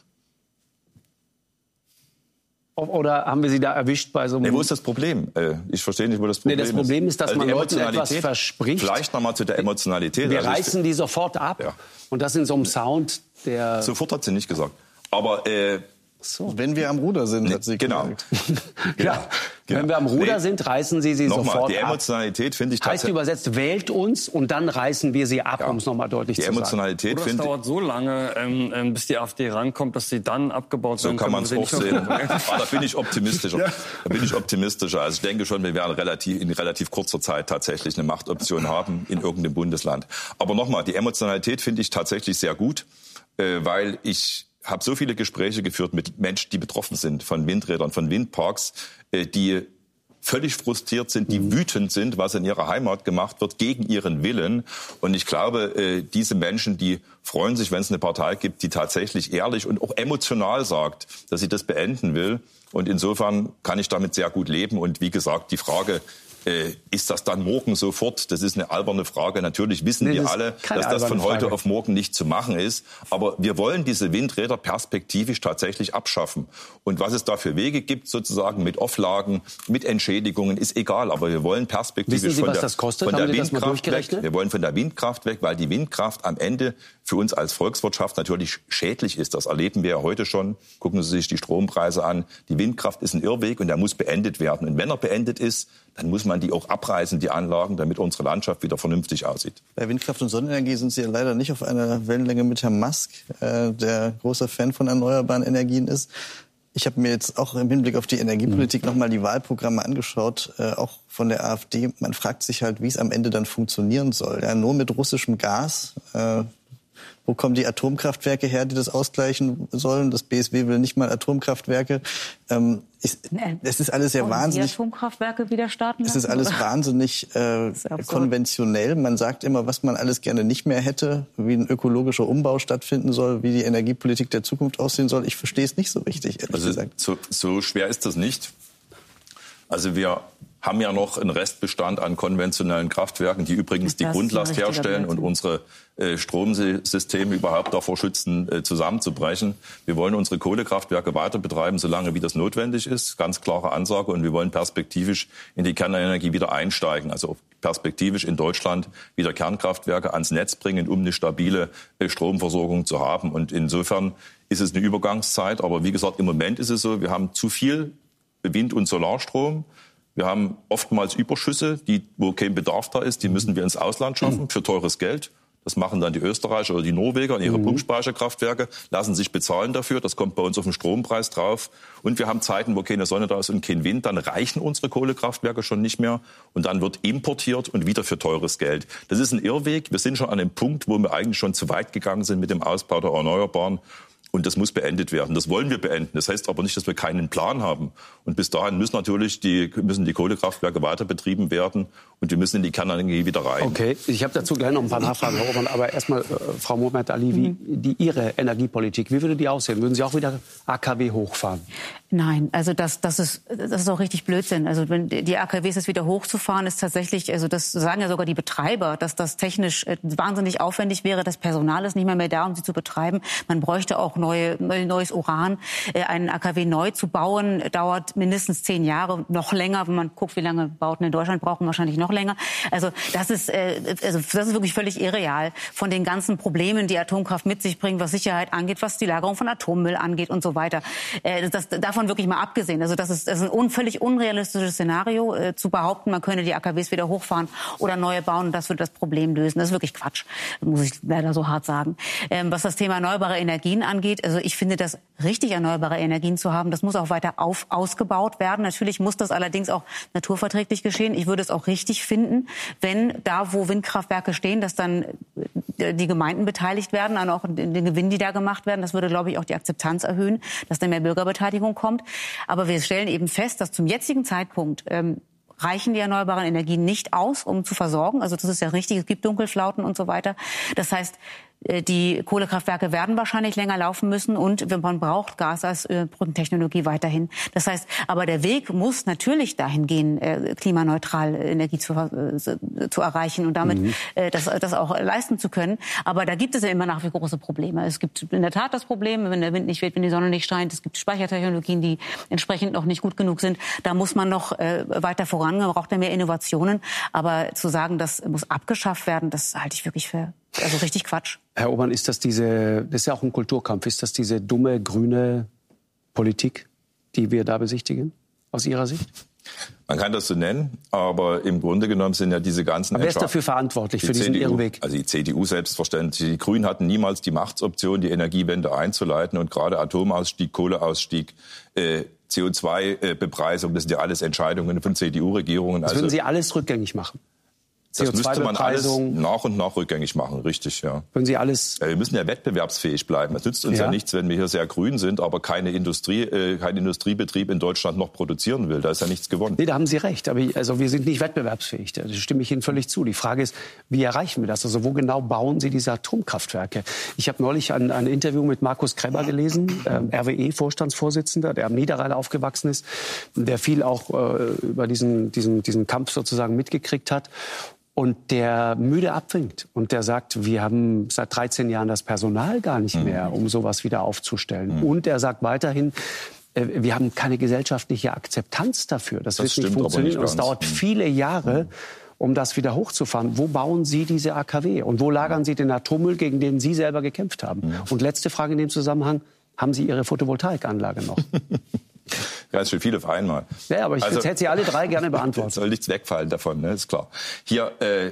Oder haben wir Sie da erwischt bei so einem... Wo ist das Problem? Ich verstehe nicht, wo das Problem ist. Das Problem ist, dass man Leuten etwas verspricht. Vielleicht nochmal zu der Emotionalität. Wir reißen die sofort ab. Ja. Und das in so einem Sound, der... Sofort hat sie nicht gesagt. Aber... Wenn wir am Ruder sind, hat sie gesagt. Genau. Wenn wir am Ruder sind, reißen Sie sofort ab. Die Emotionalität finde ich tatsächlich... Heißt übersetzt, wählt uns und dann reißen wir sie ab, um es nochmal deutlich zu sagen. Die Emotionalität finde ich... Das dauert so lange, bis die AfD rankommt, dass sie dann abgebaut werden. So kann man es auch sehen. Aber da bin ich optimistischer. Also ich denke schon, wir werden in relativ kurzer Zeit tatsächlich eine Machtoption haben in irgendeinem Bundesland. Aber nochmal, die Emotionalität finde ich tatsächlich sehr gut, weil ich habe so viele Gespräche geführt mit Menschen, die betroffen sind von Windrädern, von Windparks, die völlig frustriert sind, die wütend sind, was in ihrer Heimat gemacht wird, gegen ihren Willen. Und ich glaube, diese Menschen, die freuen sich, wenn es eine Partei gibt, die tatsächlich ehrlich und auch emotional sagt, dass sie das beenden will. Und insofern kann ich damit sehr gut leben. Und wie gesagt, die Frage, ist das dann morgen sofort? Das ist eine alberne Frage. Natürlich wissen wir alle, dass das von heute auf morgen nicht zu machen ist. Aber wir wollen diese Windräder perspektivisch tatsächlich abschaffen. Und was es da für Wege gibt, sozusagen mit Auflagen, mit Entschädigungen, ist egal. Aber wir wollen perspektivisch von der Windkraft weg. Wir wollen von der Windkraft weg, weil die Windkraft am Ende für uns als Volkswirtschaft natürlich schädlich ist. Das erleben wir ja heute schon. Gucken Sie sich die Strompreise an. Die Windkraft ist ein Irrweg und der muss beendet werden. Und wenn er beendet ist, dann muss man die auch abreißen, die Anlagen, damit unsere Landschaft wieder vernünftig aussieht. Bei Windkraft und Sonnenenergie sind Sie ja leider nicht auf einer Wellenlänge mit Herrn Musk, der großer Fan von erneuerbaren Energien ist. Ich habe mir jetzt auch im Hinblick auf die Energiepolitik nochmal die Wahlprogramme angeschaut, auch von der AfD. Man fragt sich halt, wie es am Ende dann funktionieren soll. Ja, nur mit russischem Gas Wo kommen die Atomkraftwerke her, die das ausgleichen sollen? Das BSW will nicht mal Atomkraftwerke. Es ist alles sehr wahnsinnig. Die Atomkraftwerke wieder starten lassen? Es ist alles wahnsinnig konventionell. Man sagt immer, was man alles gerne nicht mehr hätte, wie ein ökologischer Umbau stattfinden soll, wie die Energiepolitik der Zukunft aussehen soll. Ich verstehe es nicht so richtig, ehrlich gesagt. So schwer ist das nicht. Also wir haben ja noch einen Restbestand an konventionellen Kraftwerken, die übrigens die Grundlast herstellen und unsere Stromsysteme überhaupt davor schützen, zusammenzubrechen. Wir wollen unsere Kohlekraftwerke weiter betreiben, solange wie das notwendig ist. Ganz klare Ansage. Und wir wollen perspektivisch in die Kernenergie wieder einsteigen. Also perspektivisch in Deutschland wieder Kernkraftwerke ans Netz bringen, um eine stabile Stromversorgung zu haben. Und insofern ist es eine Übergangszeit. Aber wie gesagt, im Moment ist es so, wir haben zu viel Wind- und Solarstrom. Wir haben oftmals Überschüsse, wo kein Bedarf da ist. Die müssen wir ins Ausland schaffen für teures Geld. Das machen dann die Österreicher oder die Norweger in ihre Pumpspeicherkraftwerke, lassen sich bezahlen dafür. Das kommt bei uns auf den Strompreis drauf. Und wir haben Zeiten, wo keine Sonne da ist und kein Wind. Dann reichen unsere Kohlekraftwerke schon nicht mehr. Und dann wird importiert und wieder für teures Geld. Das ist ein Irrweg. Wir sind schon an einem Punkt, wo wir eigentlich schon zu weit gegangen sind mit dem Ausbau der Erneuerbaren. Und das muss beendet werden. Das wollen wir beenden. Das heißt aber nicht, dass wir keinen Plan haben. Und bis dahin müssen natürlich die Kohlekraftwerke weiter betrieben werden. Und wir müssen in die Kernenergie wieder rein. Okay, ich habe dazu gleich noch ein paar Nachfragen, Herr Obern. Aber erstmal, Frau Mohamed Ali, Ihre Energiepolitik, wie würde die aussehen? Würden Sie auch wieder AKW hochfahren? Nein, also das ist auch richtig Blödsinn. Also wenn die AKWs jetzt wieder hochzufahren, ist tatsächlich, also das sagen ja sogar die Betreiber, dass das technisch wahnsinnig aufwendig wäre. Das Personal ist nicht mehr da, um sie zu betreiben. Man bräuchte auch neues Uran. Einen AKW neu zu bauen, dauert mindestens 10 Jahre, noch länger. Wenn man guckt, wie lange Bauten in Deutschland brauchen, wahrscheinlich noch länger. Also das ist wirklich völlig irreal von den ganzen Problemen, die Atomkraft mit sich bringt, was Sicherheit angeht, was die Lagerung von Atommüll angeht und so weiter. Davon wirklich mal abgesehen. Also das ist ein völlig unrealistisches Szenario, zu behaupten, man könne die AKWs wieder hochfahren oder neue bauen und das würde das Problem lösen. Das ist wirklich Quatsch, muss ich leider so hart sagen. Was das Thema erneuerbare Energien angeht, also ich finde, das richtig erneuerbare Energien zu haben, das muss auch weiter ausgebaut werden. Natürlich muss das allerdings auch naturverträglich geschehen. Ich würde es auch richtig finden, wenn da, wo Windkraftwerke stehen, dass dann die Gemeinden beteiligt werden, an auch den Gewinn, die da gemacht werden. Das würde, glaube ich, auch die Akzeptanz erhöhen, dass da mehr Bürgerbeteiligung kommt. Aber wir stellen eben fest, dass zum jetzigen Zeitpunkt reichen die erneuerbaren Energien nicht aus, um zu versorgen. Also das ist ja richtig, es gibt Dunkelflauten und so weiter. Das heißt, die Kohlekraftwerke werden wahrscheinlich länger laufen müssen und man braucht Gas als Brückentechnologie weiterhin. Das heißt, aber der Weg muss natürlich dahin gehen, klimaneutral Energie zu erreichen und damit das auch leisten zu können. Aber da gibt es ja immer nach wie große Probleme. Es gibt in der Tat das Problem, wenn der Wind nicht weht, wenn die Sonne nicht scheint. Es gibt Speichertechnologien, die entsprechend noch nicht gut genug sind. Da muss man noch weiter vorangehen, man braucht ja mehr Innovationen. Aber zu sagen, das muss abgeschafft werden, das halte ich wirklich für richtig Quatsch. Herr Obern, ist das ist ja auch ein Kulturkampf, ist das diese dumme grüne Politik, die wir da besichtigen, aus Ihrer Sicht? Man kann das so nennen, aber im Grunde genommen sind ja diese ganzen... Aber wer ist dafür verantwortlich, für diesen Irrweg? Also die CDU selbstverständlich. Die Grünen hatten niemals die Machtsoption, die Energiewende einzuleiten. Und gerade Atomausstieg, Kohleausstieg, CO2-Bepreisung, das sind ja alles Entscheidungen von CDU-Regierungen. Das würden Sie alles rückgängig machen? Das müsste man alles nach und nach rückgängig machen, richtig, ja. Können Sie alles? Wir müssen ja wettbewerbsfähig bleiben. Es nützt uns ja nichts, wenn wir hier sehr grün sind, aber kein Industriebetrieb in Deutschland noch produzieren will. Da ist ja nichts gewonnen. Nee, da haben Sie recht. Aber wir sind nicht wettbewerbsfähig. Da stimme ich Ihnen völlig zu. Die Frage ist, wie erreichen wir das? Also wo genau bauen Sie diese Atomkraftwerke? Ich habe neulich ein Interview mit Markus Krebber gelesen, RWE-Vorstandsvorsitzender, der am Niederrhein aufgewachsen ist, der viel auch über diesen Kampf sozusagen mitgekriegt hat. Und der müde abwinkt. Und der sagt, wir haben seit 13 Jahren das Personal gar nicht mehr, um sowas wieder aufzustellen. Und er sagt weiterhin, wir haben keine gesellschaftliche Akzeptanz dafür. Das wird nicht funktionieren. Und es dauert viele Jahre, um das wieder hochzufahren. Wo bauen Sie diese AKW? Und wo lagern Sie den Atommüll, gegen den Sie selber gekämpft haben? Und letzte Frage in dem Zusammenhang, haben Sie Ihre Photovoltaikanlage noch? Ja, ist schon viel auf einmal. Ja, aber ich hätte Sie alle drei gerne beantwortet. Soll nichts wegfallen davon, ne? Ist klar. Hier,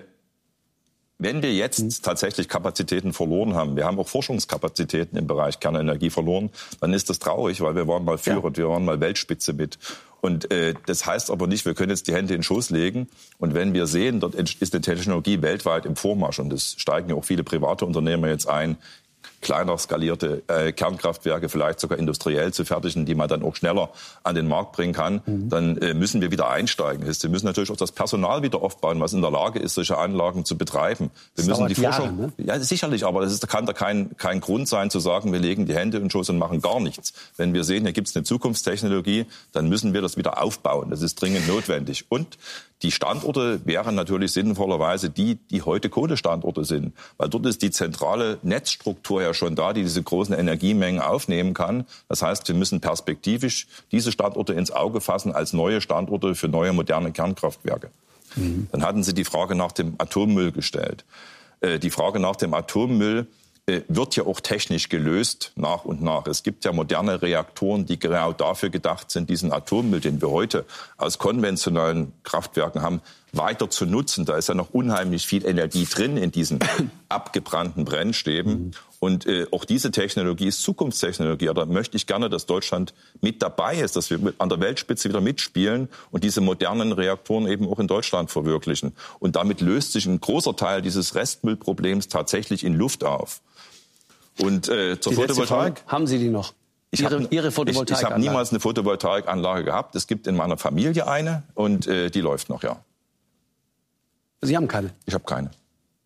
wenn wir jetzt tatsächlich Kapazitäten verloren haben, wir haben auch Forschungskapazitäten im Bereich Kernenergie verloren, dann ist das traurig, weil wir waren mal Führer, wir waren mal Weltspitze mit. Und das heißt aber nicht, wir können jetzt die Hände in den Schoß legen. Und wenn wir sehen, dort ist eine Technologie weltweit im Vormarsch, und es steigen ja auch viele private Unternehmer jetzt ein, kleiner skalierte Kernkraftwerke vielleicht sogar industriell zu fertigen, die man dann auch schneller an den Markt bringen kann, dann müssen wir wieder einsteigen. Wir müssen natürlich auch das Personal wieder aufbauen, was in der Lage ist, solche Anlagen zu betreiben. Wir müssen die Forschung, Jahre, ne? Ja, sicherlich, aber kann da kein Grund sein zu sagen, wir legen die Hände in den Schoß und machen gar nichts. Wenn wir sehen, hier gibt es eine Zukunftstechnologie, dann müssen wir das wieder aufbauen. Das ist dringend notwendig. Und die Standorte wären natürlich sinnvollerweise die heute Kohlestandorte sind, weil dort ist die zentrale Netzstruktur ja schon da, die diese großen Energiemengen aufnehmen kann. Das heißt, wir müssen perspektivisch diese Standorte ins Auge fassen als neue Standorte für neue moderne Kernkraftwerke. Dann hatten Sie die Frage nach dem Atommüll gestellt. Die Frage nach dem Atommüll wird ja auch technisch gelöst nach und nach. Es gibt ja moderne Reaktoren, die genau dafür gedacht sind, diesen Atommüll, den wir heute aus konventionellen Kraftwerken haben, weiter zu nutzen. Da ist ja noch unheimlich viel Energie drin in diesen abgebrannten Brennstäben. Und auch diese Technologie ist Zukunftstechnologie. Da möchte ich gerne, dass Deutschland mit dabei ist, dass wir an der Weltspitze wieder mitspielen und diese modernen Reaktoren eben auch in Deutschland verwirklichen. Und damit löst sich ein großer Teil dieses Restmüllproblems tatsächlich in Luft auf. Und zur Photovoltaik. Haben Sie die noch? Ihre Photovoltaikanlage? Ich habe niemals eine Photovoltaikanlage gehabt. Es gibt in meiner Familie eine und die läuft noch, ja. Sie haben keine? Ich habe keine.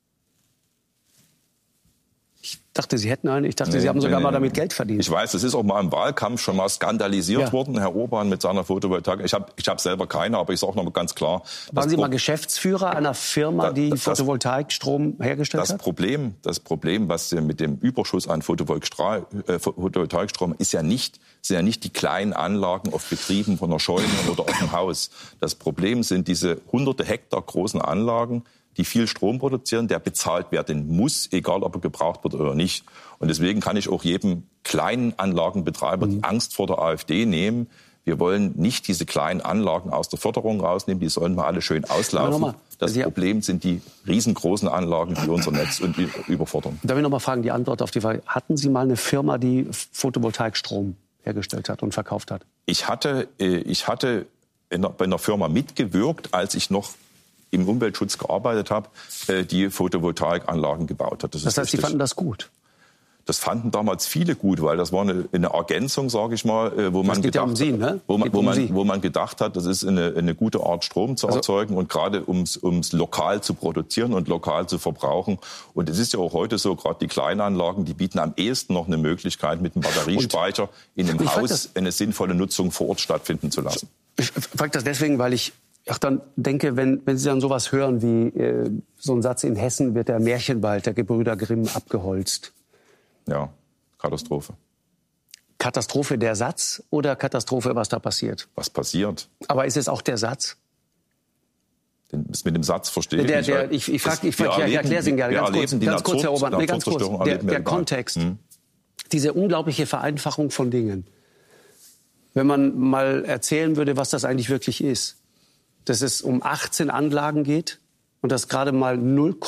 Ich dachte, Sie hätten eine. Ich dachte, Sie haben sogar mal damit Geld verdient. Ich weiß, das ist auch mal im Wahlkampf schon mal skandalisiert worden, Herr Orban mit seiner Photovoltaik. Ich hab selber keine, aber ich sage noch mal ganz klar. Waren Sie mal Geschäftsführer einer Firma, die Photovoltaikstrom hergestellt hat? Das Problem, was wir mit dem Überschuss an Photovoltaikstrom sind ja nicht die kleinen Anlagen auf Betrieben von einer Scheune oder auf dem Haus. Das Problem sind diese hunderte Hektar großen Anlagen, die viel Strom produzieren, der bezahlt werden muss, egal ob er gebraucht wird oder nicht. Und deswegen kann ich auch jedem kleinen Anlagenbetreiber die Angst vor der AfD nehmen. Wir wollen nicht diese kleinen Anlagen aus der Förderung rausnehmen, die sollen mal alle schön auslaufen. Das Problem sind die riesengroßen Anlagen, die unser Netz überfordern. Darf ich noch mal fragen, die Antwort auf die Frage, hatten Sie mal eine Firma, die Photovoltaikstrom hergestellt hat und verkauft hat? Ich hatte bei einer Firma mitgewirkt, als ich noch im Umweltschutz gearbeitet habe, die Photovoltaikanlagen gebaut hat. Das heißt, richtig. Sie fanden das gut? Das fanden damals viele gut, weil das war eine Ergänzung, sage ich mal, wo man gedacht hat, das ist eine gute Art, Strom zu erzeugen und gerade ums lokal zu produzieren und lokal zu verbrauchen. Und es ist ja auch heute so, gerade die Kleinanlagen, die bieten am ehesten noch eine Möglichkeit, mit einem Batteriespeicher in einem Haus eine sinnvolle Nutzung vor Ort stattfinden zu lassen. Ich frage das deswegen, weil ich dann denke, wenn Sie dann sowas hören wie so ein Satz, in Hessen wird der Märchenwald der Gebrüder Grimm abgeholzt. Ja, Katastrophe. Katastrophe der Satz oder Katastrophe, was da passiert? Was passiert? Aber ist es auch der Satz? Das mit dem Satz verstehe ich nicht. Ich erkläre es Ihnen gerne ganz kurz, Herr Orban. Ganz kurz. Der Kontext, diese unglaubliche Vereinfachung von Dingen. Wenn man mal erzählen würde, was das eigentlich wirklich ist. Dass es um 18 Anlagen geht und dass gerade mal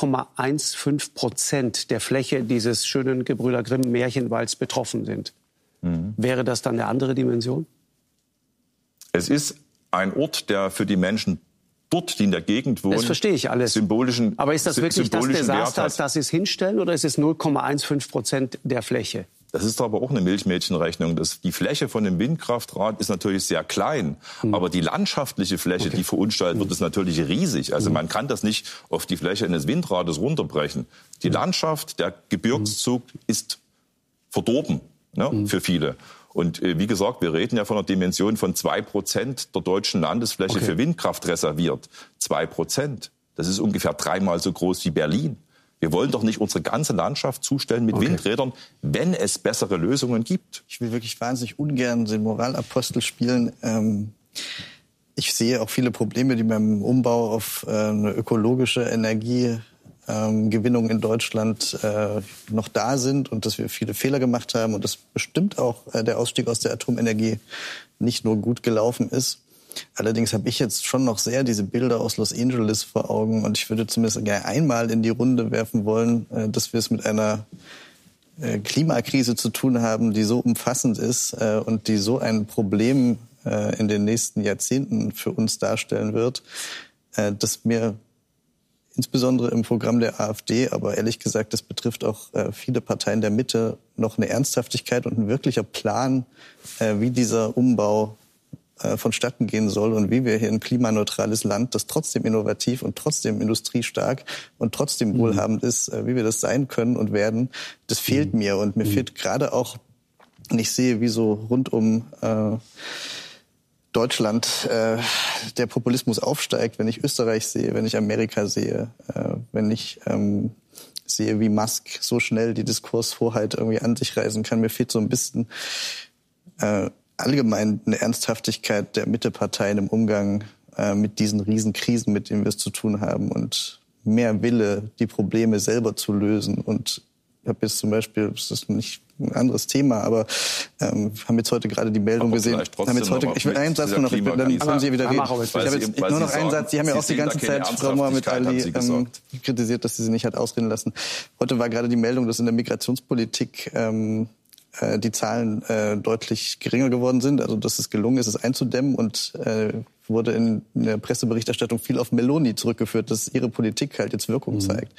0,15% der Fläche dieses schönen Gebrüder Grimm Märchenwalds betroffen sind. Wäre das dann eine andere Dimension? Es ist ein Ort, der für die Menschen dort, die in der Gegend wohnen, das verstehe ich alles. Aber ist das wirklich das Desaster, als dass Sie es hinstellen, oder ist es 0,15% der Fläche? Das ist aber auch eine Milchmädchenrechnung. Die Fläche von dem Windkraftrad ist natürlich sehr klein, aber die landschaftliche Fläche, die verunstaltet wird, ist natürlich riesig. Also man kann das nicht auf die Fläche eines Windrades runterbrechen. Die Landschaft, der Gebirgszug ist verdorben, ne, für viele. Und wie gesagt, wir reden ja von einer Dimension von 2% der deutschen Landesfläche für Windkraft reserviert. 2%. Das ist ungefähr 3-mal so groß wie Berlin. Wir wollen doch nicht unsere ganze Landschaft zustellen mit Windrädern, wenn es bessere Lösungen gibt. Ich will wirklich wahnsinnig ungern den Moralapostel spielen. Ich sehe auch viele Probleme, die beim Umbau auf eine ökologische Energiegewinnung in Deutschland noch da sind und dass wir viele Fehler gemacht haben und dass bestimmt auch der Ausstieg aus der Atomenergie nicht nur gut gelaufen ist. Allerdings habe ich jetzt schon noch sehr diese Bilder aus Los Angeles vor Augen und ich würde zumindest gerne einmal in die Runde werfen wollen, dass wir es mit einer Klimakrise zu tun haben, die so umfassend ist und die so ein Problem in den nächsten Jahrzehnten für uns darstellen wird, dass mir insbesondere im Programm der AfD, aber ehrlich gesagt, das betrifft auch viele Parteien der Mitte, noch eine Ernsthaftigkeit und ein wirklicher Plan, wie dieser Umbau vonstatten gehen soll und wie wir hier ein klimaneutrales Land, das trotzdem innovativ und trotzdem industriestark und trotzdem wohlhabend ist, wie wir das sein können und werden, das fehlt mir. Und mir fehlt gerade auch, und ich sehe, wie so rund um Deutschland der Populismus aufsteigt, wenn ich Österreich sehe, wenn ich Amerika sehe, wenn ich sehe, wie Musk so schnell die Diskurshoheit irgendwie an sich reißen kann. Mir fehlt so ein bisschen allgemein eine Ernsthaftigkeit der Mitteparteien im Umgang mit diesen Riesenkrisen, mit denen wir es zu tun haben und mehr Wille, die Probleme selber zu lösen. Und ich habe jetzt zum Beispiel, das ist nicht ein anderes Thema, aber haben jetzt heute gerade die Meldung gesehen. Ich will einen Satz noch, dann können Sie wieder reden. Ich habe jetzt nur noch einen Satz. Sie haben ja auch die ganze Zeit Frau Mohammed Ali kritisiert, dass sie nicht hat ausreden lassen. Heute war gerade die Meldung, dass in der Migrationspolitik die Zahlen deutlich geringer geworden sind, also dass es gelungen ist, es einzudämmen und wurde in der Presseberichterstattung viel auf Meloni zurückgeführt, dass ihre Politik halt jetzt Wirkung zeigt.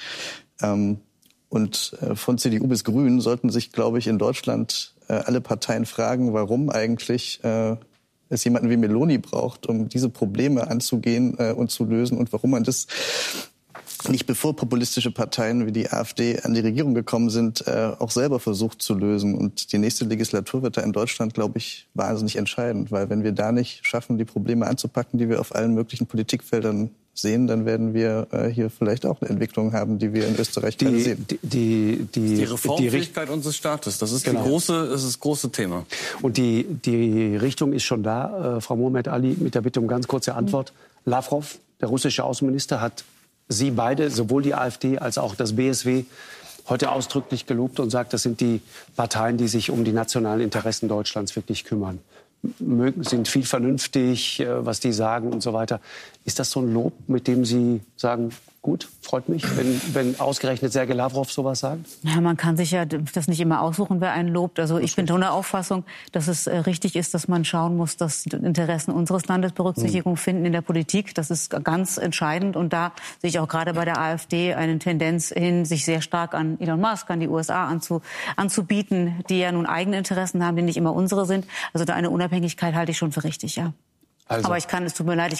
Und von CDU bis Grünen sollten sich, glaube ich, in Deutschland alle Parteien fragen, warum eigentlich es jemanden wie Meloni braucht, um diese Probleme anzugehen und zu lösen und warum man das nicht bevor populistische Parteien wie die AfD an die Regierung gekommen sind, auch selber versucht zu lösen. Und die nächste Legislatur wird da in Deutschland, glaube ich, wahnsinnig entscheidend. Weil wenn wir da nicht schaffen, die Probleme anzupacken, die wir auf allen möglichen Politikfeldern sehen, dann werden wir hier vielleicht auch eine Entwicklung haben, die wir in Österreich gerade sehen. Die Reformfähigkeit unseres Staates, das ist das große Thema. Und die Richtung ist schon da. Frau Mohammed Ali, mit der Bitte um ganz kurze Antwort. Lavrov, der russische Außenminister, hat Sie beide, sowohl die AfD als auch das BSW, heute ausdrücklich gelobt und sagt, das sind die Parteien, die sich um die nationalen Interessen Deutschlands wirklich kümmern. Sind viel vernünftig, was die sagen und so weiter. Ist das so ein Lob, mit dem Sie sagen, gut, freut mich, wenn ausgerechnet Sergej Lavrov sowas sagt? Ja, man kann sich ja das nicht immer aussuchen, wer einen lobt. Also ich bin schon der Auffassung, dass es richtig ist, dass man schauen muss, dass die Interessen unseres Landes Berücksichtigung finden in der Politik. Das ist ganz entscheidend. Und da sehe ich auch gerade bei der AfD eine Tendenz hin, sich sehr stark an Elon Musk, an die USA anzubieten, die ja nun eigene Interessen haben, die nicht immer unsere sind. Also da eine Unabhängigkeit halte ich schon für richtig, ja. Also. Aber es tut mir leid,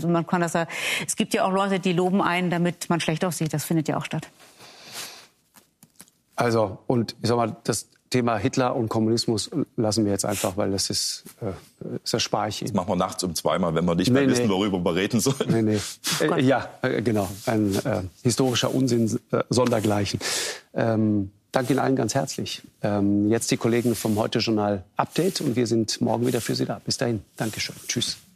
es gibt ja auch Leute, die loben einen, damit man schlecht aussieht. Das findet ja auch statt. Also, und ich sag mal, das Thema Hitler und Kommunismus lassen wir jetzt einfach, weil das erspare ich Ihnen. Das machen wir nachts um 2 Mal, wenn wir nicht mehr wissen, worüber wir reden sollen. Ja, genau. Ein historischer Unsinn sondergleichen. Danke Ihnen allen ganz herzlich. Jetzt die Kollegen vom Heute-Journal Update und wir sind morgen wieder für Sie da. Bis dahin. Dankeschön. Tschüss.